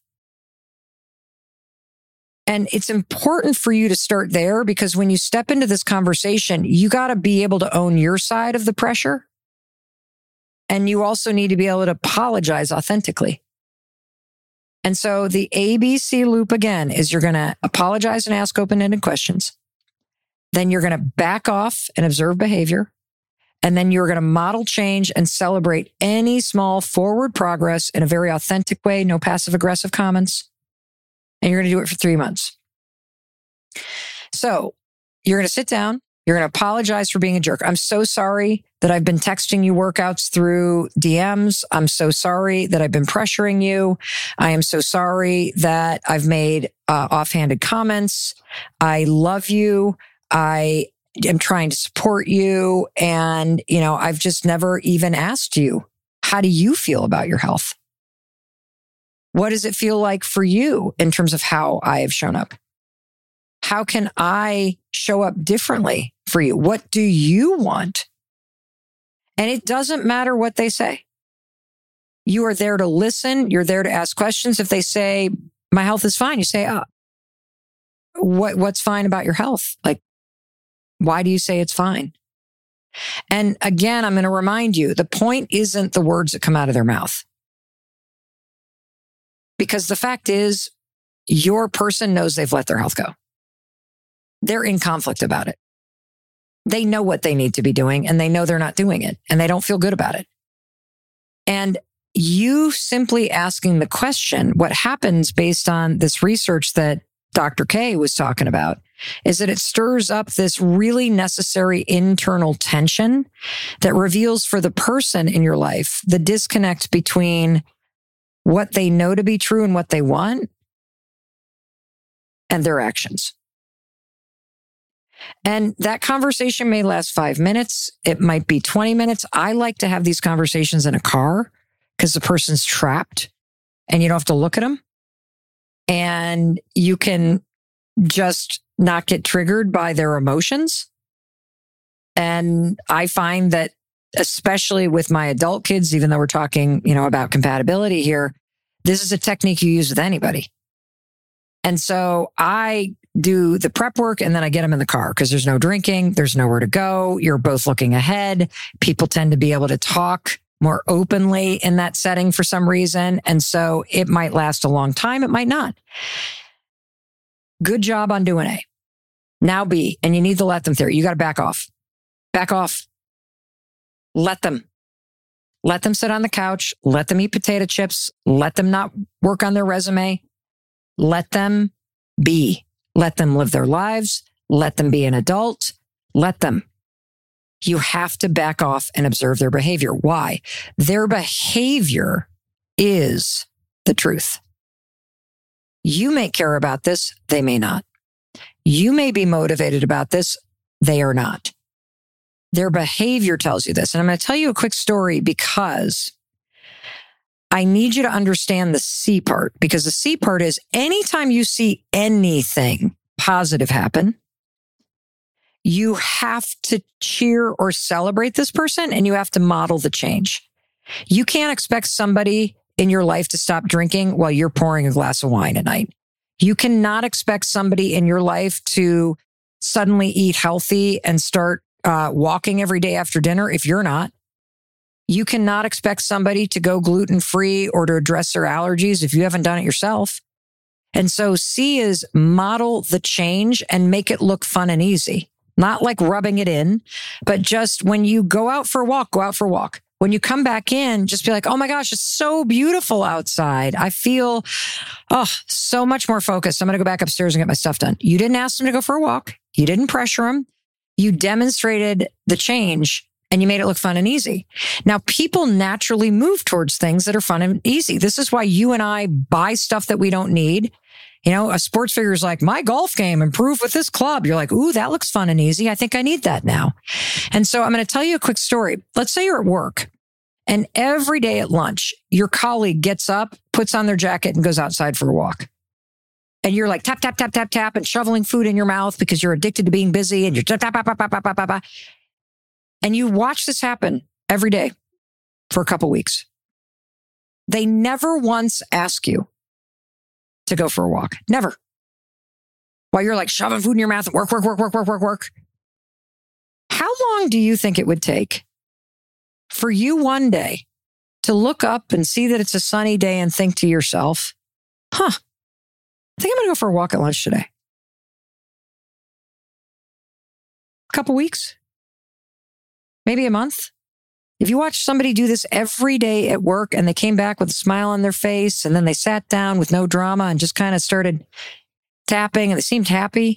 And it's important for you to start there because when you step into this conversation, you got to be able to own your side of the pressure. And you also need to be able to apologize authentically. And so the A B C loop again is you're going to apologize and ask open-ended questions. Then you're going to back off and observe behavior. And then you're going to model change and celebrate any small forward progress in a very authentic way, no passive aggressive comments. And you're going to do it for three months. So you're going to sit down. You're going to apologize for being a jerk. I'm so sorry that I've been texting you workouts through D Ms. I'm so sorry that I've been pressuring you. I am so sorry that I've made uh, offhanded comments. I love you. I am trying to support you. And, you know, I've just never even asked you, how do you feel about your health? What does it feel like for you in terms of how I have shown up? How can I show up differently for you? What do you want? And it doesn't matter what they say. You are there to listen. You're there to ask questions. If they say, my health is fine, you say, oh, what, what's fine about your health? Like, why do you say it's fine? And again, I'm going to remind you, the point isn't the words that come out of their mouth. Because the fact is, your person knows they've let their health go. They're in conflict about it. They know what they need to be doing and they know they're not doing it and they don't feel good about it. And you simply asking the question, what happens based on this research that Doctor K was talking about is that it stirs up this really necessary internal tension that reveals for the person in your life the disconnect between what they know to be true and what they want and their actions. And that conversation may last five minutes. It might be twenty minutes. I like to have these conversations in a car because the person's trapped and you don't have to look at them. And you can just not get triggered by their emotions. And I find that especially with my adult kids, even though we're talking, you know, about compatibility here, this is a technique you use with anybody. And so I do the prep work and then I get them in the car because there's no drinking. There's nowhere to go. You're both looking ahead. People tend to be able to talk more openly in that setting for some reason. And so it might last a long time. It might not. Good job on doing A. Now B, and you need the let them theory. You got to back off. Back off. Let them. Let them sit on the couch. Let them eat potato chips. Let them not work on their resume. Let them be. Let them live their lives. Let them be an adult. Let them. You have to back off and observe their behavior. Why? Their behavior is the truth. You may care about this. They may not. You may be motivated about this. They are not. Their behavior tells you this. And I'm going to tell you a quick story because I need you to understand the C part, because the C part is anytime you see anything positive happen, you have to cheer or celebrate this person and you have to model the change. You can't expect somebody in your life to stop drinking while you're pouring a glass of wine at night. You cannot expect somebody in your life to suddenly eat healthy and start uh, walking every day after dinner if you're not. You cannot expect somebody to go gluten-free or to address their allergies if you haven't done it yourself. And so C is model the change and make it look fun and easy. Not like rubbing it in, but just when you go out for a walk, go out for a walk. When you come back in, just be like, oh my gosh, it's so beautiful outside. I feel, oh, so much more focused. I'm going to go back upstairs and get my stuff done. You didn't ask them to go for a walk. You didn't pressure them. You demonstrated the change and you made it look fun and easy. Now, people naturally move towards things that are fun and easy. This is why you and I buy stuff that we don't need. You know, a sports figure is like, my golf game improved with this club. You're like, ooh, that looks fun and easy. I think I need that now. And so I'm going to tell you a quick story. Let's say you're at work and every day at lunch, your colleague gets up, puts on their jacket and goes outside for a walk. And you're like tap, tap, tap, tap, tap and shoveling food in your mouth because you're addicted to being busy and you're tap, tap, tap, tap, tap, tap, tap, tap. And you watch this happen every day for a couple weeks. They never once ask you to go for a walk. Never. While you're like shoving food in your mouth and work, work, work, work, work, work, work. How long do you think it would take for you one day to look up and see that it's a sunny day and think to yourself, huh, I think I'm going to go for a walk at lunch today? A couple weeks? Maybe a month? If you watch somebody do this every day at work and they came back with a smile on their face and then they sat down with no drama and just kind of started tapping and they seemed happy.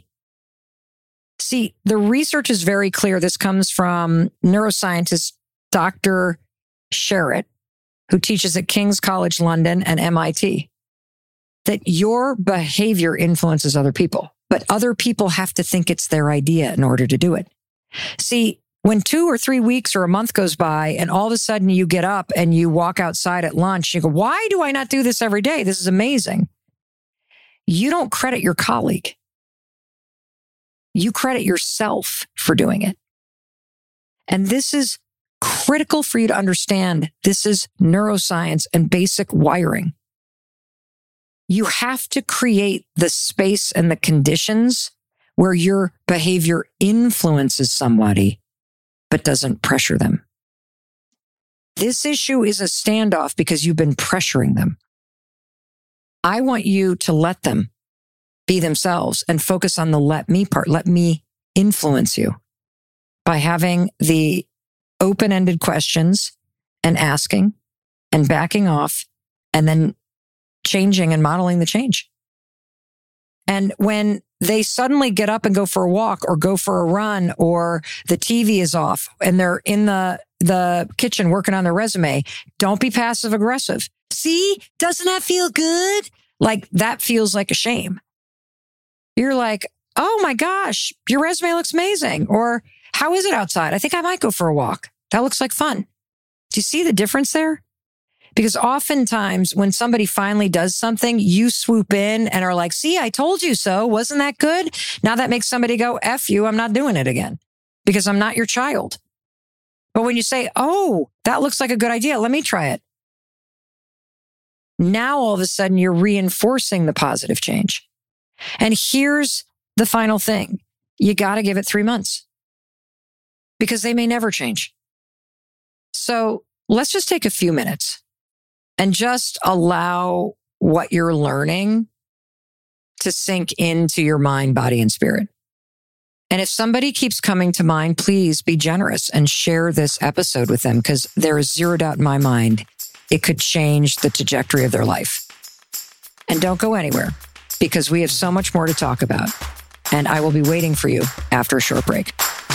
See, the research is very clear. This comes from neuroscientist Doctor Sherratt, who teaches at King's College London and M I T, that your behavior influences other people, but other people have to think it's their idea in order to do it. See, when two or three weeks or a month goes by and all of a sudden you get up and you walk outside at lunch, you go, why do I not do this every day? This is amazing. You don't credit your colleague. You credit yourself for doing it. And this is critical for you to understand. This is neuroscience and basic wiring. You have to create the space and the conditions where your behavior influences somebody but doesn't pressure them. This issue is a standoff because you've been pressuring them. I want you to let them be themselves and focus on the let me part. Let me influence you by having the open-ended questions and asking and backing off and then changing and modeling the change. And when they suddenly get up and go for a walk or go for a run or the T V is off and they're in the, the kitchen working on their resume, don't be passive aggressive. See, doesn't that feel good? Like that feels like a shame. You're like, oh my gosh, your resume looks amazing. Or how is it outside? I think I might go for a walk. That looks like fun. Do you see the difference there? Because oftentimes when somebody finally does something, you swoop in and are like, see, I told you so. Wasn't that good? Now that makes somebody go, F you, I'm not doing it again because I'm not your child. But when you say, oh, that looks like a good idea, let me try it. Now all of a sudden you're reinforcing the positive change. And here's the final thing. You got to give it three months because they may never change. So let's just take a few minutes and just allow what you're learning to sink into your mind, body, and spirit. And if somebody keeps coming to mind, please be generous and share this episode with them because there is zero doubt in my mind it could change the trajectory of their life. And don't go anywhere because we have so much more to talk about. And I will be waiting for you after a short break.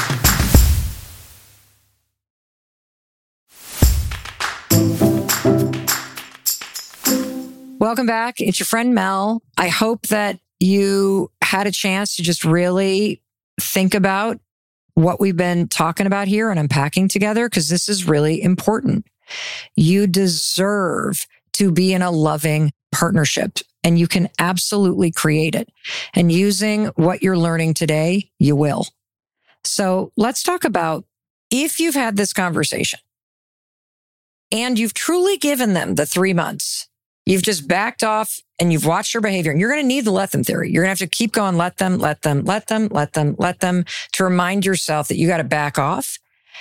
Welcome back. It's your friend Mel. I hope that you had a chance to just really think about what we've been talking about here and unpacking together, because this is really important. You deserve to be in a loving partnership, and you can absolutely create it. And using what you're learning today, you will. So let's talk about if you've had this conversation and you've truly given them the three months, you've just backed off and you've watched your behavior, and you're going to need the let them theory. You're going to have to keep going, let them, let them, let them, let them, let them to remind yourself that you got to back off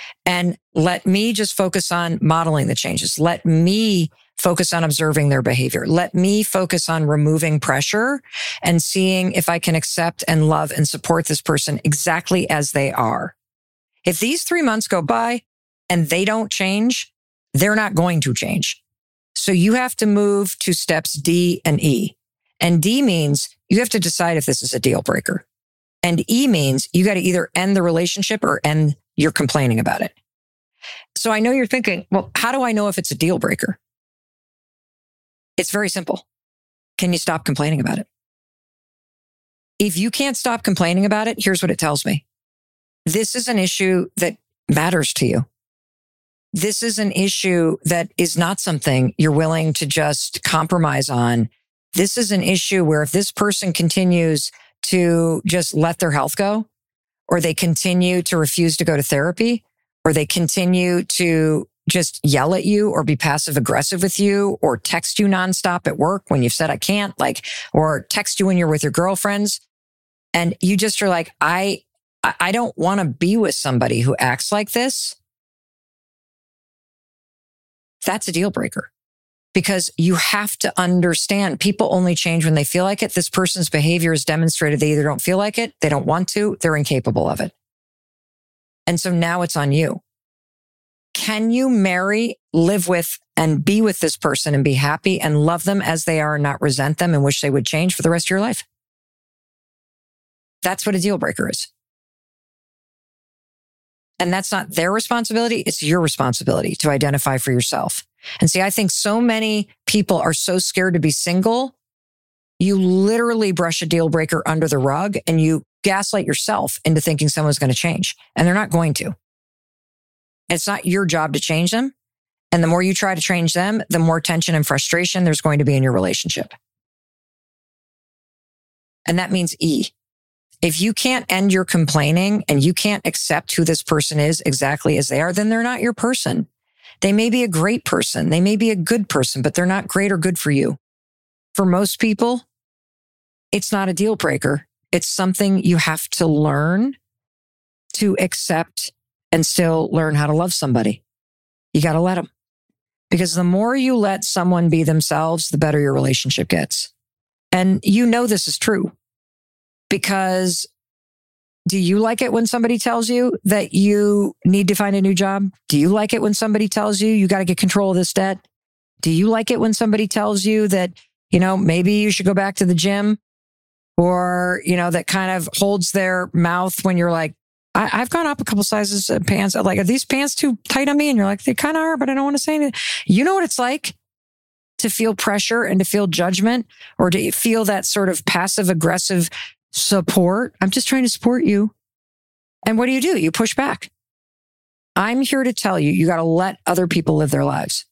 And let me just focus on modeling the changes. Let me focus on observing their behavior. Let me focus on removing pressure and seeing if I can accept and love and support this person exactly as they are. If these three months go by and they don't change, they're not going to change. So you have to move to steps D and E. And D means you have to decide if this is a deal breaker. And E means you got to either end the relationship or end your complaining about it. So I know you're thinking, well, how do I know if it's a deal breaker? It's very simple. Can you stop complaining about it? If you can't stop complaining about it, here's what it tells me. This is an issue that matters to you. This is an issue that is not something you're willing to just compromise on. This is an issue where if this person continues to just let their health go, or they continue to refuse to go to therapy, or they continue to just yell at you or be passive aggressive with you or text you nonstop at work when you've said I can't, like, or text you when you're with your girlfriends. And you just are like, I, I don't want to be with somebody who acts like this. That's a deal breaker, because you have to understand people only change when they feel like it. This person's behavior has demonstrated they either don't feel like it, they don't want to, they're incapable of it. And so now it's on you. Can you marry, live with, and be with this person and be happy and love them as they are and not resent them and wish they would change for the rest of your life? That's what a deal breaker is. And that's not their responsibility. It's your responsibility to identify for yourself. And see, I think so many people are so scared to be single. You literally brush a deal breaker under the rug and you gaslight yourself into thinking someone's going to change, and they're not going to. It's not your job to change them. And the more you try to change them, the more tension and frustration there's going to be in your relationship. And that means E. If you can't end your complaining and you can't accept who this person is exactly as they are, then they're not your person. They may be a great person. They may be a good person, but they're not great or good for you. For most people, it's not a deal breaker. It's something you have to learn to accept and still learn how to love somebody. You got to let them. Because the more you let someone be themselves, the better your relationship gets. And you know this is true. Because do you like it when somebody tells you that you need to find a new job? Do you like it when somebody tells you you got to get control of this debt? Do you like it when somebody tells you that, you know, maybe you should go back to the gym? Or, you know, that kind of holds their mouth when you're like, I, I've gone up a couple sizes of pants. Like, are these pants too tight on me? And you're like, they kind of are, but I don't want to say anything. You know what it's like to feel pressure and to feel judgment, or to feel that sort of passive aggressive support. I'm just trying to support you. And what do you do? You push back. I'm here to tell you, you got to let other people live their lives.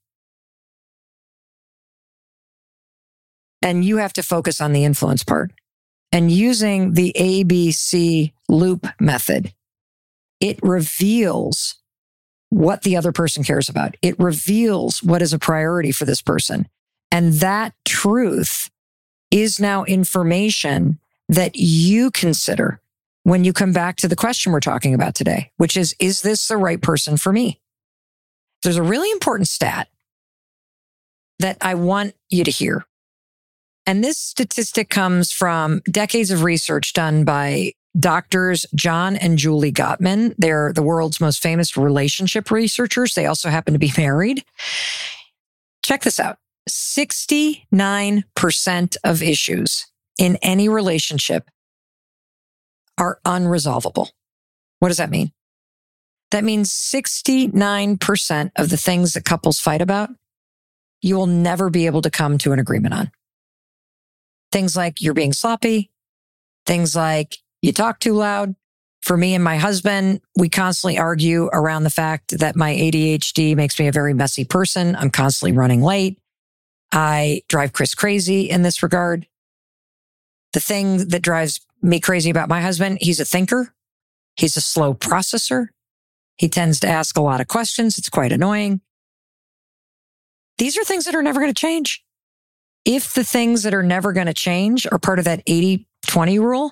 And you have to focus on the influence part. And using the A B C loop method, it reveals what the other person cares about. It reveals what is a priority for this person. And that truth is now information that you consider when you come back to the question we're talking about today, which is, is this the right person for me? There's a really important stat that I want you to hear. And this statistic comes from decades of research done by doctors John and Julie Gottman. They're the world's most famous relationship researchers. They also happen to be married. Check this out. sixty-nine percent of issues in any relationship are unresolvable. What does that mean? That means sixty-nine percent of the things that couples fight about, you will never be able to come to an agreement on. Things like you're being sloppy, things like you talk too loud. For me and my husband, we constantly argue around the fact that my A D H D makes me a very messy person. I'm constantly running late. I drive Chris crazy in this regard. The thing that drives me crazy about my husband, he's a thinker. He's a slow processor. He tends to ask a lot of questions. It's quite annoying. These are things that are never going to change. If the things that are never going to change are part of that eighty twenty rule,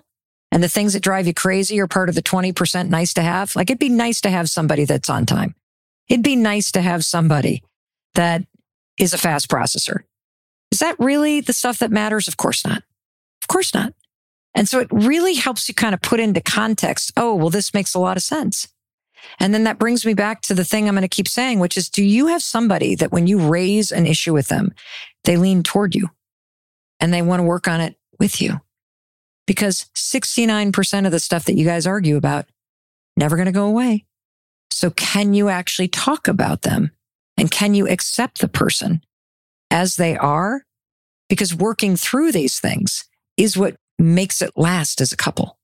And the things that drive you crazy are part of the twenty percent nice to have. Like, it'd be nice to have somebody that's on time. It'd be nice to have somebody that is a fast processor. Is that really the stuff that matters? Of course not. Of course not. And so it really helps you kind of put into context, oh, well, this makes a lot of sense. And then that brings me back to the thing I'm going to keep saying, which is, do you have somebody that when you raise an issue with them, they lean toward you and they want to work on it with you? Because sixty-nine percent of the stuff that you guys argue about, never going to go away. So can you actually talk about them? And can you accept the person as they are? Because working through these things is what makes it last as a couple.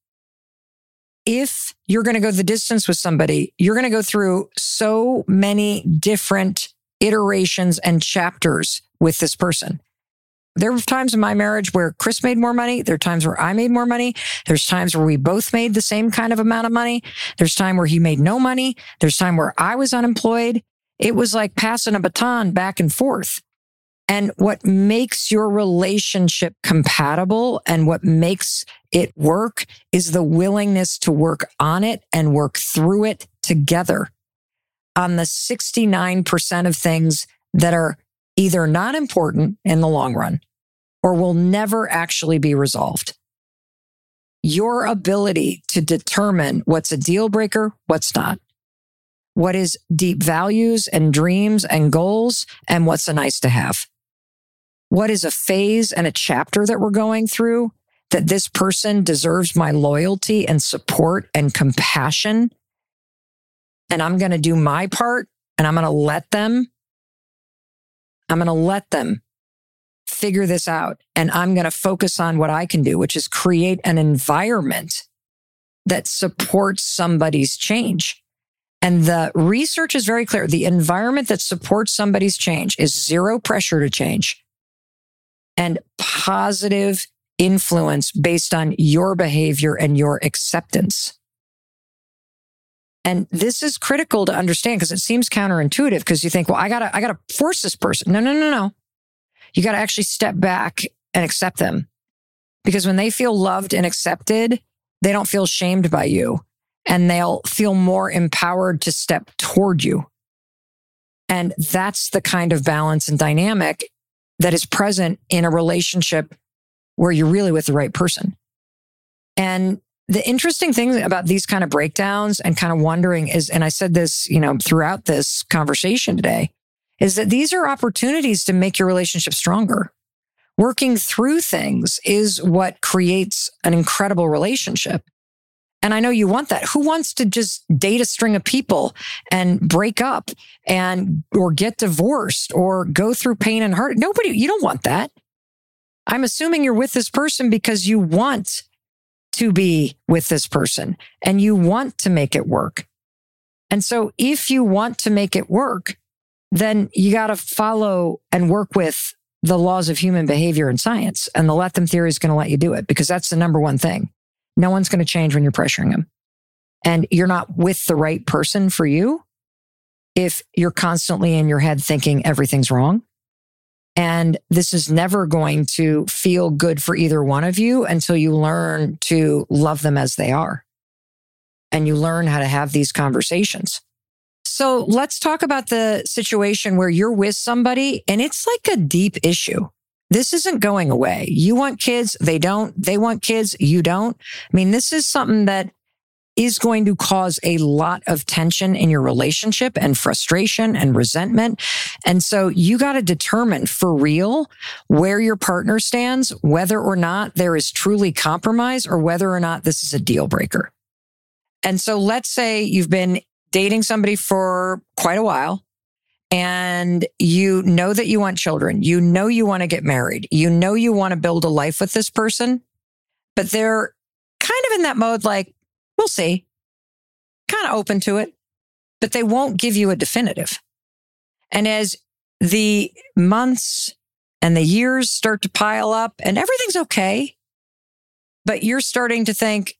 If you're going to go the distance with somebody, you're going to go through so many different iterations and chapters with this person. There were times in my marriage where Chris made more money. There are times where I made more money. There's times where we both made the same kind of amount of money. There's time where he made no money. There's time where I was unemployed. It was like passing a baton back and forth. And what makes your relationship compatible and what makes it work is the willingness to work on it and work through it together on the sixty-nine percent of things that are either not important in the long run or will never actually be resolved. Your ability to determine what's a deal breaker, what's not, what is deep values and dreams and goals, and what's a nice to have. What is a phase and a chapter that we're going through that this person deserves my loyalty and support and compassion. And I'm going to do my part and I'm going to let them I'm going to let them figure this out. And I'm going to focus on what I can do, which is create an environment that supports somebody's change. And the research is very clear. The environment that supports somebody's change is zero pressure to change and positive influence based on your behavior and your acceptance. And this is critical to understand because it seems counterintuitive because you think, well, I gotta, I gotta force this person. No, no, no, no. You gotta actually step back and accept them because when they feel loved and accepted, they don't feel shamed by you and they'll feel more empowered to step toward you. And that's the kind of balance and dynamic that is present in a relationship where you're really with the right person. And the interesting thing about these kind of breakdowns and kind of wondering is, and I said this, you know, throughout this conversation today, is that these are opportunities to make your relationship stronger. Working through things is what creates an incredible relationship. And I know you want that. Who wants to just date a string of people and break up and, or get divorced or go through pain and hurt? Nobody, you don't want that. I'm assuming you're with this person because you want to be with this person and you want to make it work. And so if you want to make it work, then you got to follow and work with the laws of human behavior and science. And the let them theory is going to let you do it because that's the number one thing. No one's going to change when you're pressuring them. And you're not with the right person for you if you're constantly in your head thinking everything's wrong. And this is never going to feel good for either one of you until you learn to love them as they are. And you learn how to have these conversations. So let's talk about the situation where you're with somebody and it's like a deep issue. This isn't going away. You want kids, they don't. They want kids, you don't. I mean, this is something that is going to cause a lot of tension in your relationship and frustration and resentment. And so you got to determine for real where your partner stands, whether or not there is truly compromise or whether or not this is a deal breaker. And so let's say you've been dating somebody for quite a while and you know that you want children. You know you want to get married. You know you want to build a life with this person, but they're kind of in that mode like, we'll see, kind of open to it, but they won't give you a definitive. And as the months and the years start to pile up and everything's okay, but you're starting to think,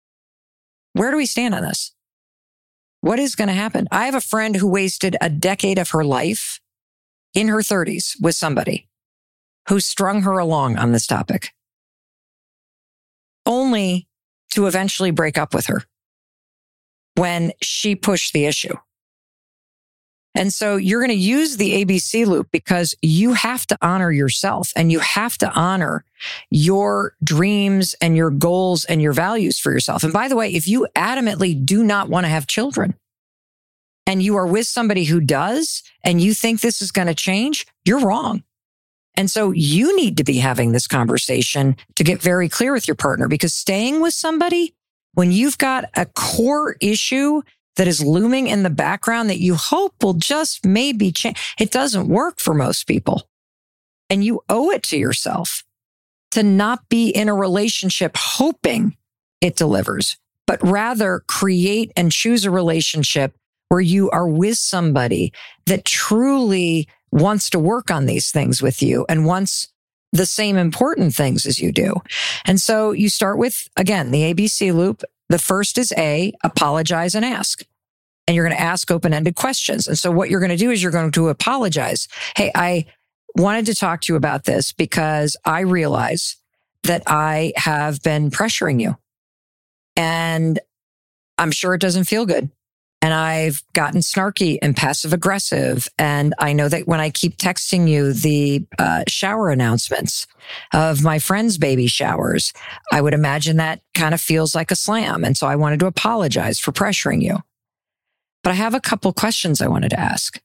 where do we stand on this? What is going to happen? I have a friend who wasted a decade of her life in her thirties with somebody who strung her along on this topic, only to eventually break up with her when she pushed the issue. And so you're going to use the A B C loop because you have to honor yourself and you have to honor your dreams and your goals and your values for yourself. And by the way, if you adamantly do not want to have children and you are with somebody who does, and you think this is going to change, you're wrong. And so you need to be having this conversation to get very clear with your partner, because staying with somebody when you've got a core issue that is looming in the background that you hope will just maybe change, it doesn't work for most people. And you owe it to yourself to not be in a relationship hoping it delivers, but rather create and choose a relationship where you are with somebody that truly wants to work on these things with you and wants the same important things as you do. And so you start with, again, the A B C loop. The first is A, apologize and ask. And you're going to ask open-ended questions. And so what you're going to do is you're going to apologize. Hey, I wanted to talk to you about this because I realize that I have been pressuring you. And I'm sure it doesn't feel good. And I've gotten snarky and passive aggressive. And I know that when I keep texting you the uh, shower announcements of my friends' baby showers, I would imagine that kind of feels like a slam. And so I wanted to apologize for pressuring you. But I have a couple questions I wanted to ask.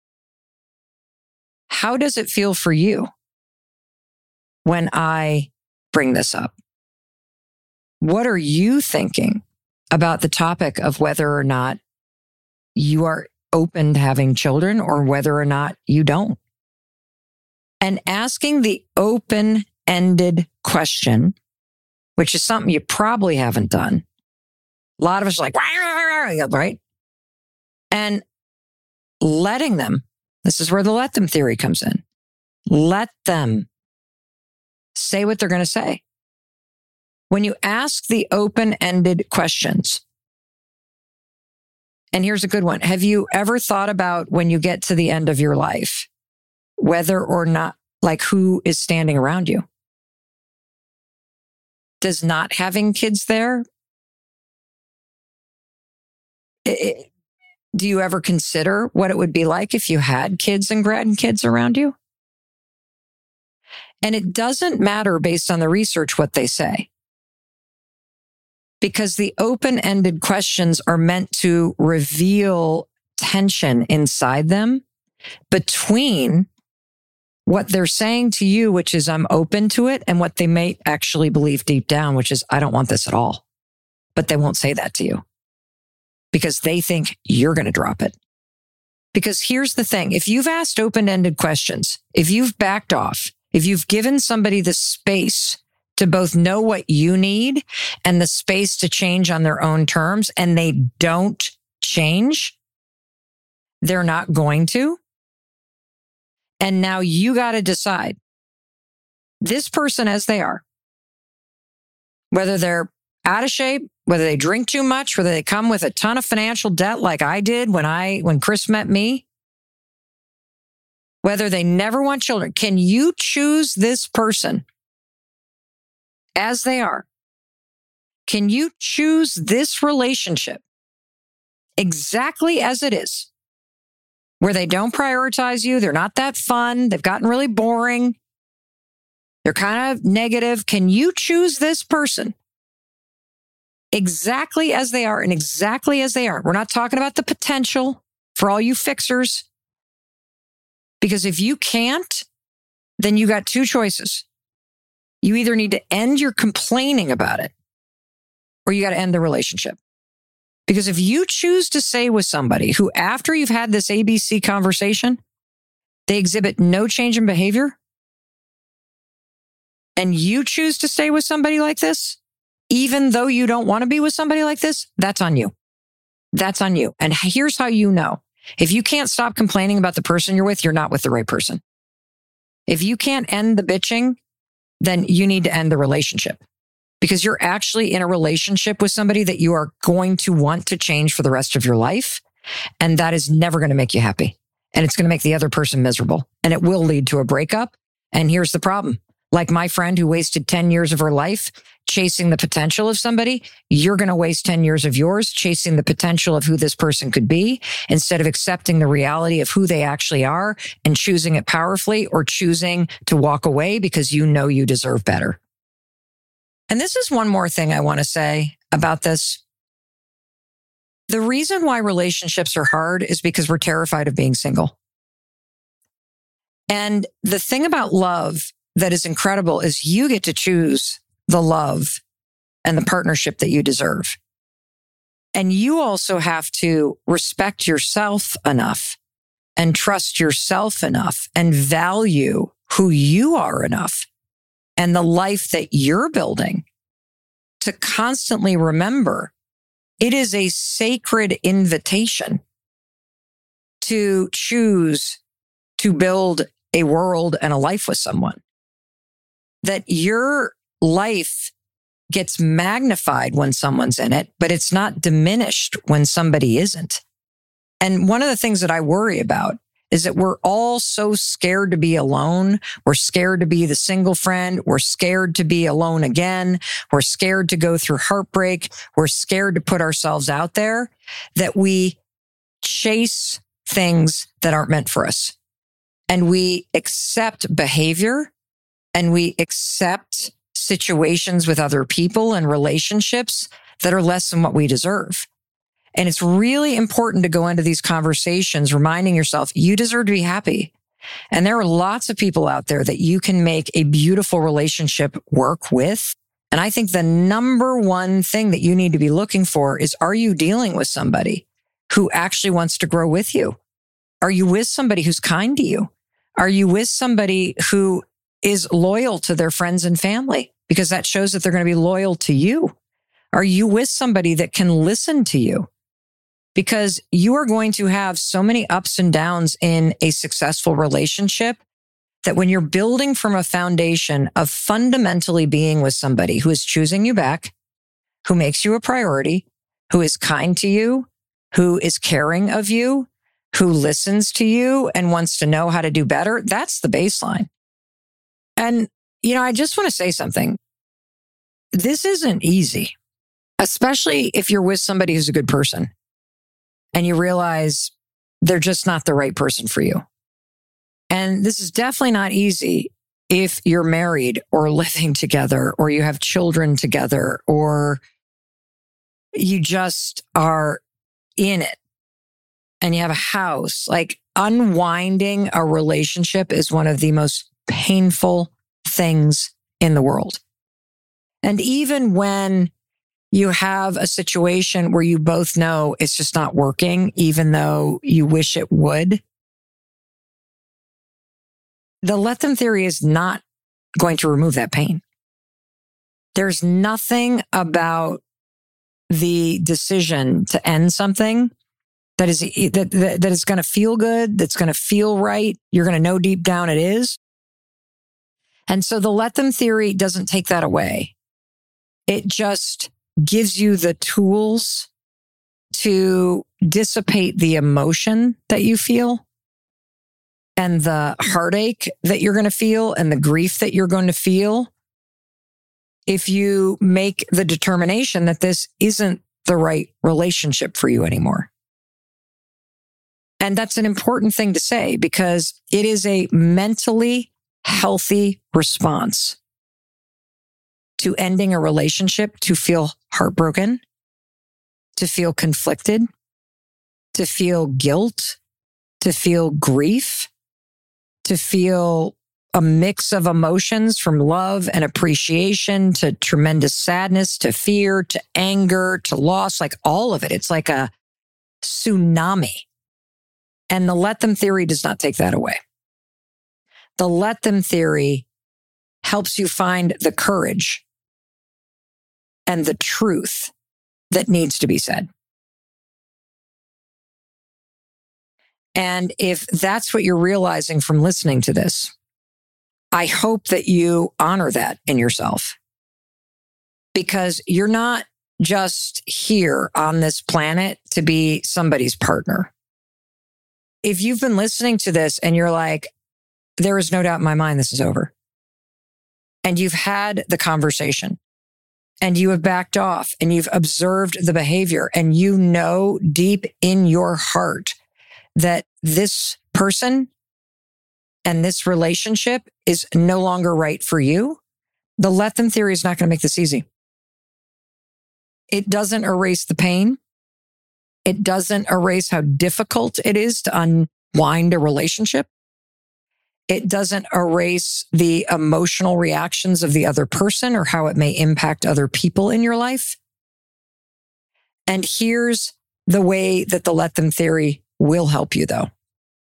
How does it feel for you when I bring this up? What are you thinking about the topic of whether or not you are open to having children or whether or not you don't? And asking the open-ended question, which is something you probably haven't done. A lot of us are like, right? And letting them, this is where the let them theory comes in. Let them say what they're going to say. When you ask the open-ended questions, and here's a good one. Have you ever thought about when you get to the end of your life, whether or not, like who is standing around you? Does not having kids there, it, do you ever consider what it would be like if you had kids and grandkids around you? And it doesn't matter based on the research what they say, because the open-ended questions are meant to reveal tension inside them between what they're saying to you, which is I'm open to it, and what they may actually believe deep down, which is I don't want this at all. But they won't say that to you because they think you're going to drop it. Because here's the thing. If you've asked open-ended questions, if you've backed off, if you've given somebody the space to both know what you need and the space to change on their own terms, and they don't change, they're not going to. And now you got to decide this person as they are, whether they're out of shape, whether they drink too much, whether they come with a ton of financial debt like I did when I, when Chris met me, whether they never want children. Can you choose this person as they are? Can you choose this relationship exactly as it is, where they don't prioritize you? They're not that fun. They've gotten really boring. They're kind of negative. Can you choose this person exactly as they are and exactly as they are? We're not talking about the potential for all you fixers. Because if you can't, then you got two choices. You either need to end your complaining about it, or you got to end the relationship. Because if you choose to stay with somebody who, after you've had this A B C conversation, they exhibit no change in behavior, and you choose to stay with somebody like this, even though you don't want to be with somebody like this, that's on you. That's on you. And here's how you know. If you can't stop complaining about the person you're with, you're not with the right person. If you can't end the bitching, then you need to end the relationship, because you're actually in a relationship with somebody that you are going to want to change for the rest of your life. And that is never going to make you happy. And it's going to make the other person miserable, and it will lead to a breakup. And here's the problem. like my friend who wasted ten years of her life chasing the potential of somebody, you're going to waste ten years of yours chasing the potential of who this person could be instead of accepting the reality of who they actually are and choosing it powerfully or choosing to walk away because you know you deserve better. And this is one more thing I want to say about this. The reason why relationships are hard is because we're terrified of being single. And the thing about love that is incredible is you get to choose the love and the partnership that you deserve. And you also have to respect yourself enough and trust yourself enough and value who you are enough and the life that you're building to constantly remember it is a sacred invitation to choose to build a world and a life with someone. That your life gets magnified when someone's in it, but it's not diminished when somebody isn't. And one of the things that I worry about is that we're all so scared to be alone. We're scared to be the single friend. We're scared to be alone again. We're scared to go through heartbreak. We're scared to put ourselves out there that we chase things that aren't meant for us. And we accept behavior and we accept situations with other people and relationships that are less than what we deserve. And it's really important to go into these conversations reminding yourself, you deserve to be happy. And there are lots of people out there that you can make a beautiful relationship work with. And I think the number one thing that you need to be looking for is, are you dealing with somebody who actually wants to grow with you? Are you with somebody who's kind to you? Are you with somebody who is loyal to their friends and family? Because that shows that they're going to be loyal to you. Are you with somebody that can listen to you? Because you are going to have so many ups and downs in a successful relationship that when you're building from a foundation of fundamentally being with somebody who is choosing you back, who makes you a priority, who is kind to you, who is caring of you, who listens to you and wants to know how to do better, that's the baseline. And, you know, I just want to say something. This isn't easy, especially if you're with somebody who's a good person and you realize they're just not the right person for you. And this is definitely not easy if you're married or living together or you have children together or you just are in it and you have a house. Like, unwinding a relationship is one of the most painful things in the world. And even when you have a situation where you both know it's just not working, even though you wish it would, the let them theory is not going to remove that pain. There's nothing about the decision to end something that is that, that, that is going to feel good, that's going to feel right. You're going to know deep down it is. And so the let them theory doesn't take that away. It just gives you the tools to dissipate the emotion that you feel and the heartache that you're going to feel and the grief that you're going to feel if you make the determination that this isn't the right relationship for you anymore. And that's an important thing to say because it is a mentally healthy response to ending a relationship, to feel heartbroken, to feel conflicted, to feel guilt, to feel grief, to feel a mix of emotions from love and appreciation to tremendous sadness, to fear, to anger, to loss, like all of it. It's like a tsunami. And the let them theory does not take that away. The let them theory helps you find the courage and the truth that needs to be said. And if that's what you're realizing from listening to this, I hope that you honor that in yourself, because you're not just here on this planet to be somebody's partner. If you've been listening to this and you're like, there is no doubt in my mind this is over, and you've had the conversation and you have backed off and you've observed the behavior and you know deep in your heart that this person and this relationship is no longer right for you, the let them theory is not going to make this easy. It doesn't erase the pain. It doesn't erase how difficult it is to unwind a relationship. It doesn't erase the emotional reactions of the other person or how it may impact other people in your life. And here's the way that the let them theory will help you, though.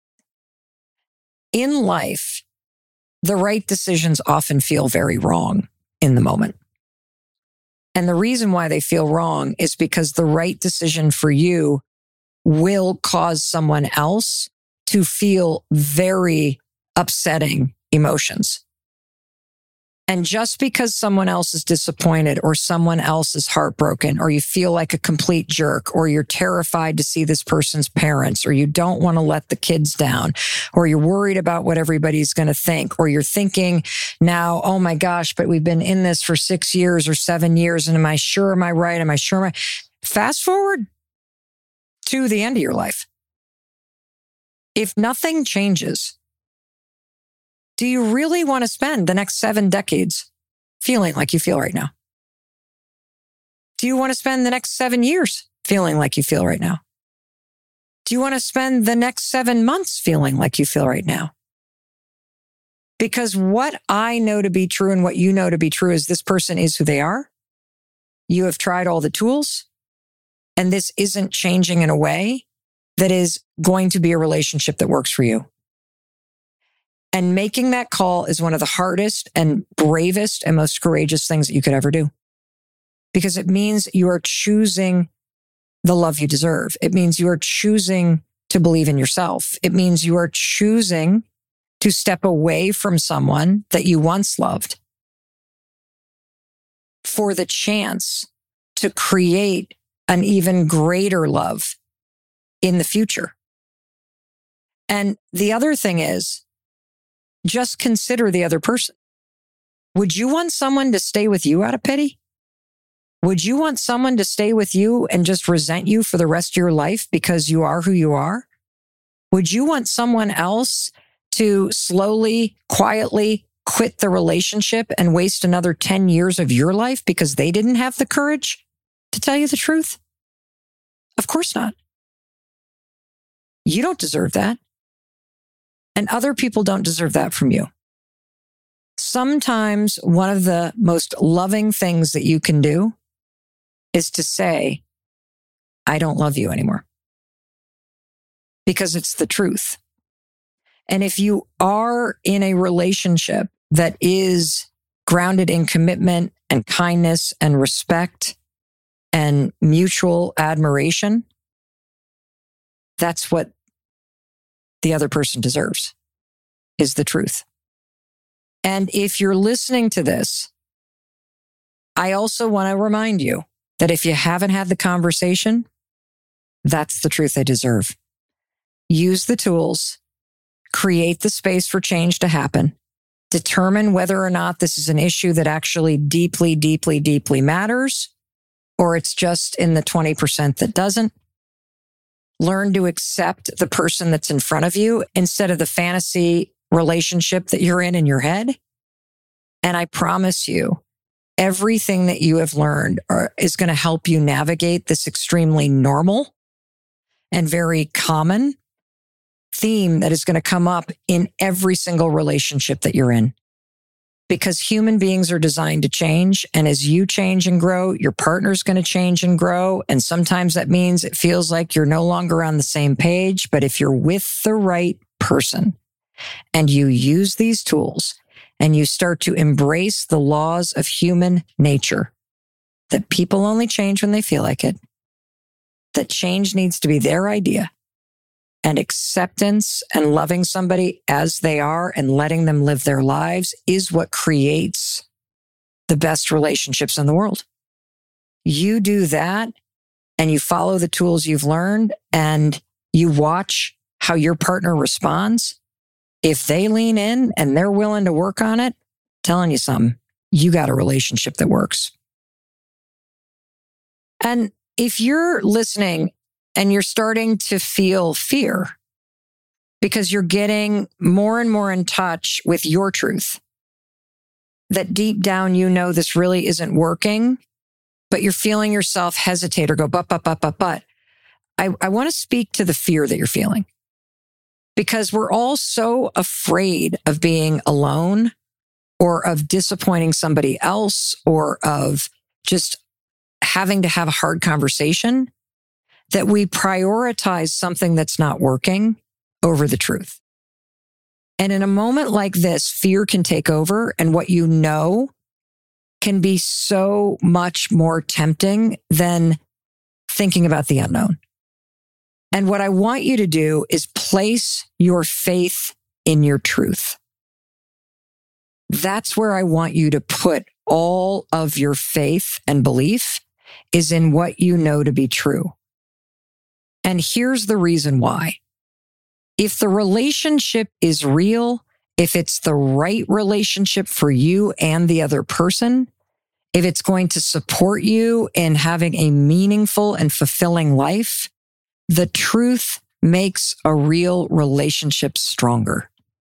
In life, the right decisions often feel very wrong in the moment. And the reason why they feel wrong is because the right decision for you will cause someone else to feel very upsetting emotions. And just because someone else is disappointed or someone else is heartbroken or you feel like a complete jerk or you're terrified to see this person's parents or you don't want to let the kids down or you're worried about what everybody's going to think or you're thinking now, oh my gosh, but we've been in this for six years or seven years and am I sure, am I right? Am I sure? Am I... Fast forward to the end of your life. If nothing changes, do you really want to spend the next seven decades feeling like you feel right now? Do you want to spend the next seven years feeling like you feel right now? Do you want to spend the next seven months feeling like you feel right now? Because what I know to be true and what you know to be true is this person is who they are. You have tried all the tools, and this isn't changing in a way that is going to be a relationship that works for you. And making that call is one of the hardest and bravest and most courageous things that you could ever do. Because it means you are choosing the love you deserve. It means you are choosing to believe in yourself. It means you are choosing to step away from someone that you once loved for the chance to create an even greater love in the future. And the other thing is, just consider the other person. Would you want someone to stay with you out of pity? Would you want someone to stay with you and just resent you for the rest of your life because you are who you are? Would you want someone else to slowly, quietly quit the relationship and waste another ten years of your life because they didn't have the courage to tell you the truth? Of course not. You don't deserve that. And other people don't deserve that from you. Sometimes one of the most loving things that you can do is to say, I don't love you anymore. Because it's the truth. And if you are in a relationship that is grounded in commitment and kindness and respect and mutual admiration, that's what the other person deserves, is the truth. And if you're listening to this, I also want to remind you that if you haven't had the conversation, that's the truth they deserve. Use the tools, create the space for change to happen, determine whether or not this is an issue that actually deeply, deeply, deeply matters, or it's just in the twenty percent that doesn't. Learn to accept the person that's in front of you instead of the fantasy relationship that you're in in your head. And I promise you, everything that you have learned are, is going to help you navigate this extremely normal and very common theme that is going to come up in every single relationship that you're in. Because human beings are designed to change. And as you change and grow, your partner's going to change and grow. And sometimes that means it feels like you're no longer on the same page. But if you're with the right person and you use these tools and you start to embrace the laws of human nature, that people only change when they feel like it, that change needs to be their idea, and acceptance and loving somebody as they are and letting them live their lives is what creates the best relationships in the world. You do that and you follow the tools you've learned and you watch how your partner responds. If they lean in and they're willing to work on it, I'm telling you something, you got a relationship that works. And if you're listening and you're starting to feel fear because you're getting more and more in touch with your truth, that deep down you know this really isn't working, but you're feeling yourself hesitate or go, but, but, but, but, but, I, I want to speak to the fear that you're feeling, because we're all so afraid of being alone or of disappointing somebody else or of just having to have a hard conversation that we prioritize something that's not working over the truth. And in a moment like this, fear can take over, and what you know can be so much more tempting than thinking about the unknown. And what I want you to do is place your faith in your truth. That's where I want you to put all of your faith and belief, is in what you know to be true. And here's the reason why. If the relationship is real, if it's the right relationship for you and the other person, if it's going to support you in having a meaningful and fulfilling life, the truth makes a real relationship stronger.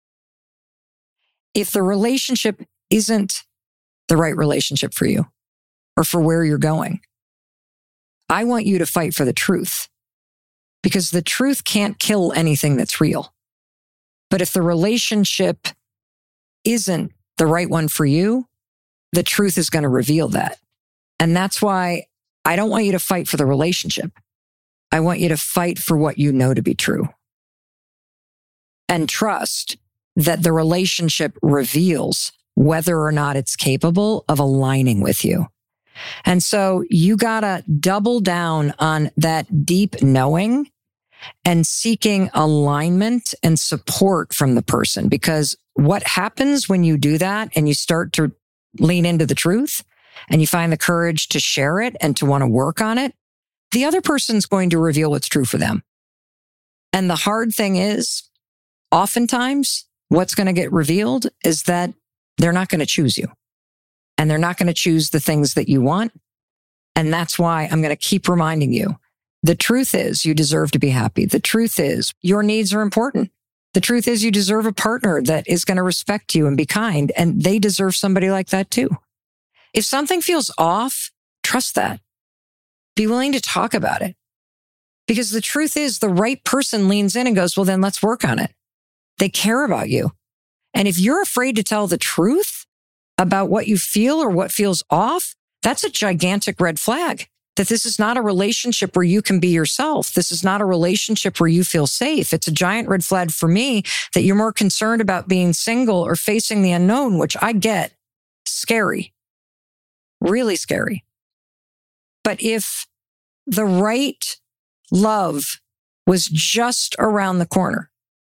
If the relationship isn't the right relationship for you or for where you're going, I want you to fight for the truth, because the truth can't kill anything that's real. But if the relationship isn't the right one for you, the truth is going to reveal that. And that's why I don't want you to fight for the relationship. I want you to fight for what you know to be true. And trust that the relationship reveals whether or not it's capable of aligning with you. And so you gotta double down on that deep knowing and seeking alignment and support from the person. Because what happens when you do that and you start to lean into the truth and you find the courage to share it and to want to work on it, the other person's going to reveal what's true for them. And the hard thing is, oftentimes, what's going to get revealed is that they're not going to choose you. And they're not going to choose the things that you want. And that's why I'm going to keep reminding you. The truth is you deserve to be happy. The truth is your needs are important. The truth is you deserve a partner that is going to respect you and be kind. And they deserve somebody like that too. If something feels off, trust that. Be willing to talk about it. Because the truth is the right person leans in and goes, well, then let's work on it. They care about you. And if you're afraid to tell the truth about what you feel or what feels off, that's a gigantic red flag. That this is not a relationship where you can be yourself. This is not a relationship where you feel safe. It's a giant red flag for me that you're more concerned about being single or facing the unknown, which I get. Scary. Really scary. But if the right love was just around the corner,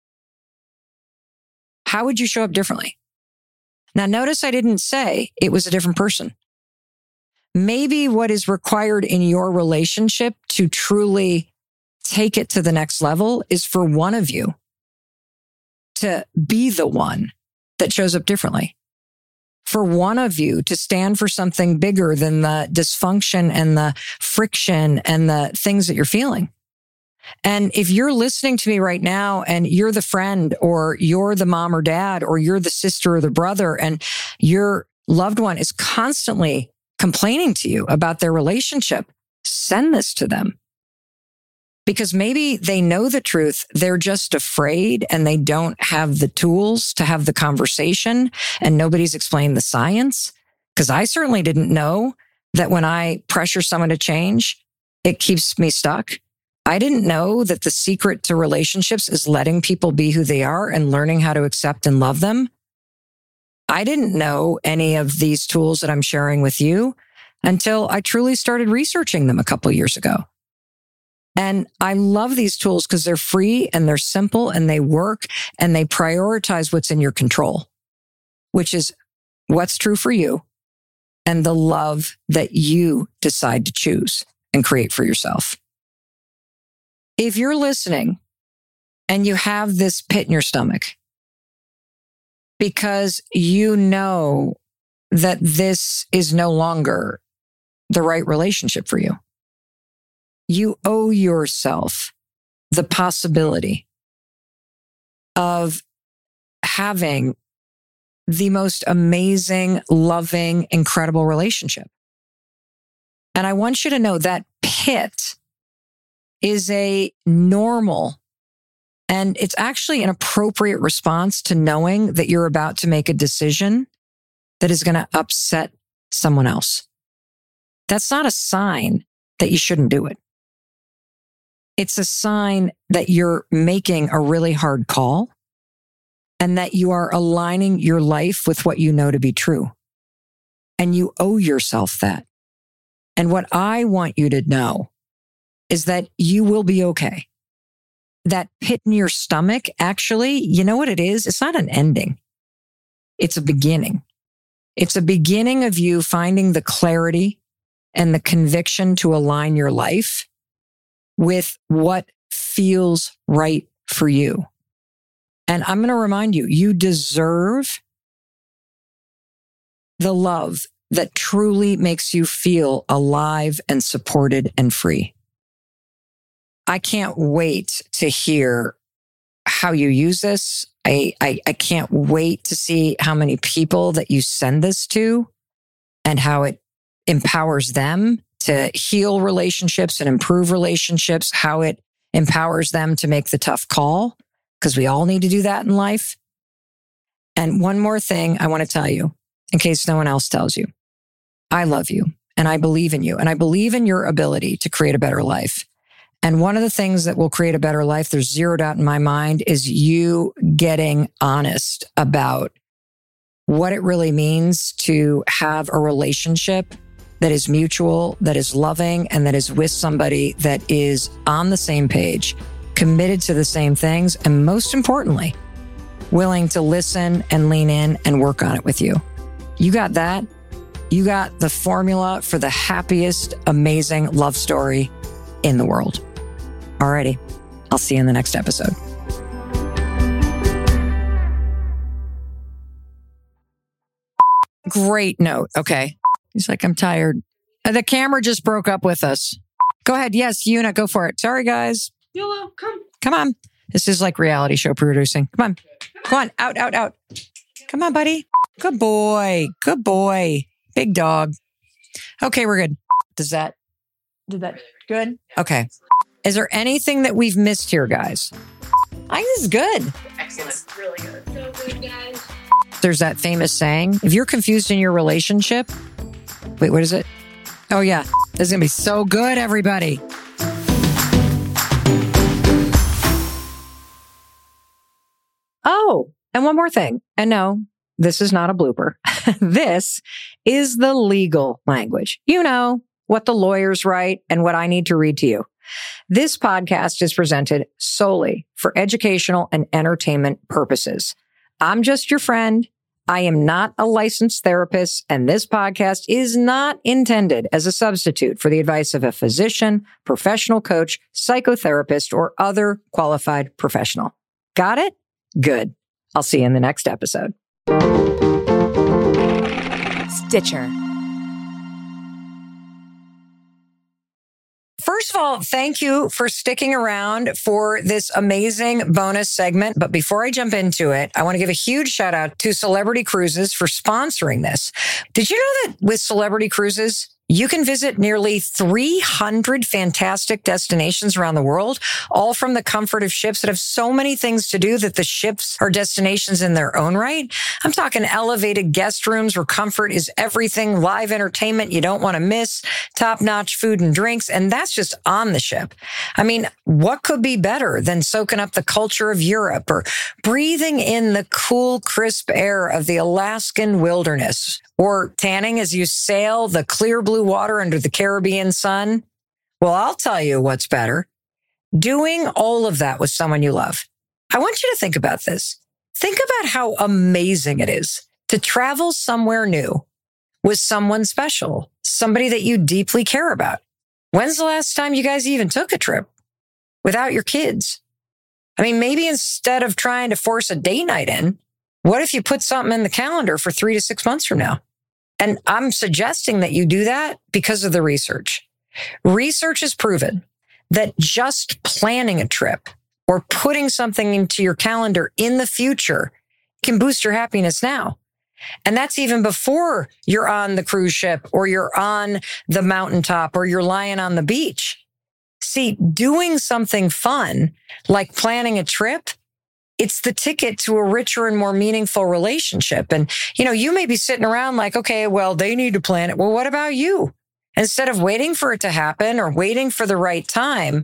how would you show up differently? Now, notice I didn't say it was a different person. Maybe what is required in your relationship to truly take it to the next level is for one of you to be the one that shows up differently. For one of you to stand for something bigger than the dysfunction and the friction and the things that you're feeling. And if you're listening to me right now and you're the friend or you're the mom or dad or you're the sister or the brother and your loved one is constantly complaining to you about their relationship, send this to them. Because maybe they know the truth, they're just afraid and they don't have the tools to have the conversation and nobody's explained the science. Because I certainly didn't know that when I pressure someone to change, it keeps me stuck. I didn't know that the secret to relationships is letting people be who they are and learning how to accept and love them. I didn't know any of these tools that I'm sharing with you until I truly started researching them a couple of years ago. And I love these tools because they're free and they're simple and they work and they prioritize what's in your control, which is what's true for you and the love that you decide to choose and create for yourself. If you're listening and you have this pit in your stomach because you know that this is no longer the right relationship for you. You owe yourself the possibility of having the most amazing, loving, incredible relationship. And I want you to know that pit is a normal and it's actually an appropriate response to knowing that you're about to make a decision that is going to upset someone else. That's not a sign that you shouldn't do it. It's a sign that you're making a really hard call and that you are aligning your life with what you know to be true. And you owe yourself that. And what I want you to know is that you will be okay. That pit in your stomach, actually, you know what it is? It's not an ending. It's a beginning. It's a beginning of you finding the clarity and the conviction to align your life with what feels right for you. And I'm going to remind you, you deserve the love that truly makes you feel alive and supported and free. I can't wait to hear how you use this. I, I, I can't wait to see how many people that you send this to and how it empowers them to heal relationships and improve relationships, how it empowers them to make the tough call, because we all need to do that in life. And one more thing I want to tell you, in case no one else tells you. I love you and I believe in you and I believe in your ability to create a better life. And one of the things that will create a better life, there's zero doubt in my mind, is you getting honest about what it really means to have a relationship that is mutual, that is loving, and that is with somebody that is on the same page, committed to the same things, and most importantly, willing to listen and lean in and work on it with you. You got that? You got the formula for the happiest, amazing love story in the world. Alrighty, I'll see you in the next episode. Great note. Okay. He's like, I'm tired. The camera just broke up with us. Go ahead. Yes, Una, go for it. Sorry, guys. YOLO, come. Come on. This is like reality show producing. Come on. Come on. Out, out, out. Come on, buddy. Good boy. Good boy. Big dog. Okay, we're good. Does that, did that, good? Okay. Is there anything that we've missed here, guys? I think this is good. Excellent. It's really good. So good, guys. There's that famous saying, if you're confused in your relationship, wait, what is it? Oh, yeah. This is going to be so good, everybody. Oh, and one more thing. And no, this is not a blooper. This is the legal language. You know, what the lawyers write and what I need to read to you. This podcast is presented solely for educational and entertainment purposes. I'm just your friend. I am not a licensed therapist, and this podcast is not intended as a substitute for the advice of a physician, professional coach, psychotherapist, or other qualified professional. Got it? Good. I'll see you in the next episode. Stitcher. First of all, thank you for sticking around for this amazing bonus segment. But before I jump into it, I want to give a huge shout out to Celebrity Cruises for sponsoring this. Did you know that with Celebrity Cruises, you can visit nearly three hundred fantastic destinations around the world, all from the comfort of ships that have so many things to do that the ships are destinations in their own right. I'm talking elevated guest rooms where comfort is everything, live entertainment you don't want to miss, top-notch food and drinks, and that's just on the ship. I mean, what could be better than soaking up the culture of Europe or breathing in the cool, crisp air of the Alaskan wilderness? Or tanning as you sail the clear blue water under the Caribbean sun? Well, I'll tell you what's better. Doing all of that with someone you love. I want you to think about this. Think about how amazing it is to travel somewhere new with someone special, somebody that you deeply care about. When's the last time you guys even took a trip without your kids? I mean, maybe instead of trying to force a date night in, what if you put something in the calendar for three to six months from now? And I'm suggesting that you do that because of the research. Research has proven that just planning a trip or putting something into your calendar in the future can boost your happiness now. And that's even before you're on the cruise ship or you're on the mountaintop or you're lying on the beach. See, doing something fun, like planning a trip, it's the ticket to a richer and more meaningful relationship. And, you know, you may be sitting around like, okay, well, they need to plan it. Well, what about you? Instead of waiting for it to happen or waiting for the right time,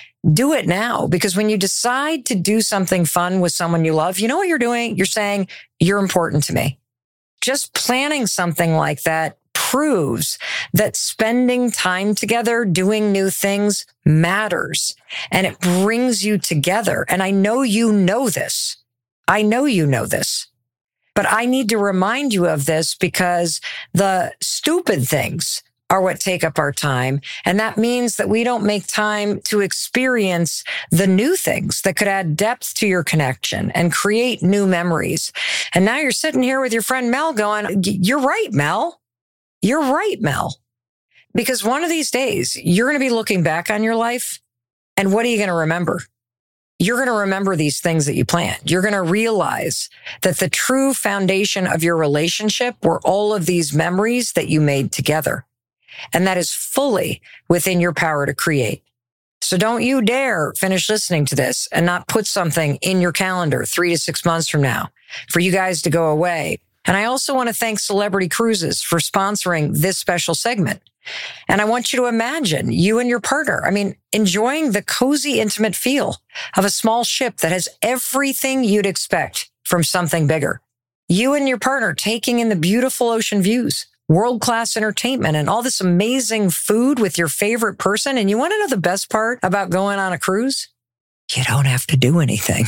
do it now. Because when you decide to do something fun with someone you love, you know what you're doing? You're saying, you're important to me. Just planning something like that proves that spending time together, doing new things matters, and it brings you together. And I know you know this. I know you know this. But I need to remind you of this because the stupid things are what take up our time. And that means that we don't make time to experience the new things that could add depth to your connection and create new memories. And now you're sitting here with your friend Mel going, you're right, Mel. You're right, Mel. Because one of these days, you're going to be looking back on your life. And what are you going to remember? You're going to remember these things that you planned. You're going to realize that the true foundation of your relationship were all of these memories that you made together. And that is fully within your power to create. So don't you dare finish listening to this and not put something in your calendar three to six months from now for you guys to go away. And I also want to thank Celebrity Cruises for sponsoring this special segment. And I want you to imagine you and your partner, I mean, enjoying the cozy, intimate feel of a small ship that has everything you'd expect from something bigger. You and your partner taking in the beautiful ocean views, world-class entertainment, and all this amazing food with your favorite person. And you want to know the best part about going on a cruise? You don't have to do anything.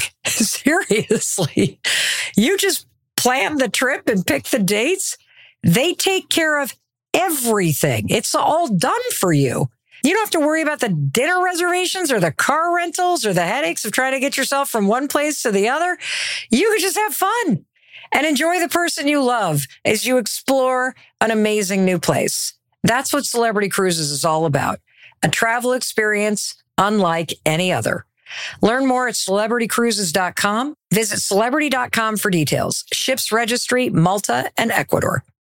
Seriously. You just plan the trip and pick the dates. They take care of everything. It's all done for you. You don't have to worry about the dinner reservations or the car rentals or the headaches of trying to get yourself from one place to the other. You can just have fun and enjoy the person you love as you explore an amazing new place. That's what Celebrity Cruises is all about. A travel experience unlike any other. Learn more at celebrity cruises dot com. Visit celebrity dot com for details. Ships registry, Malta, and Ecuador.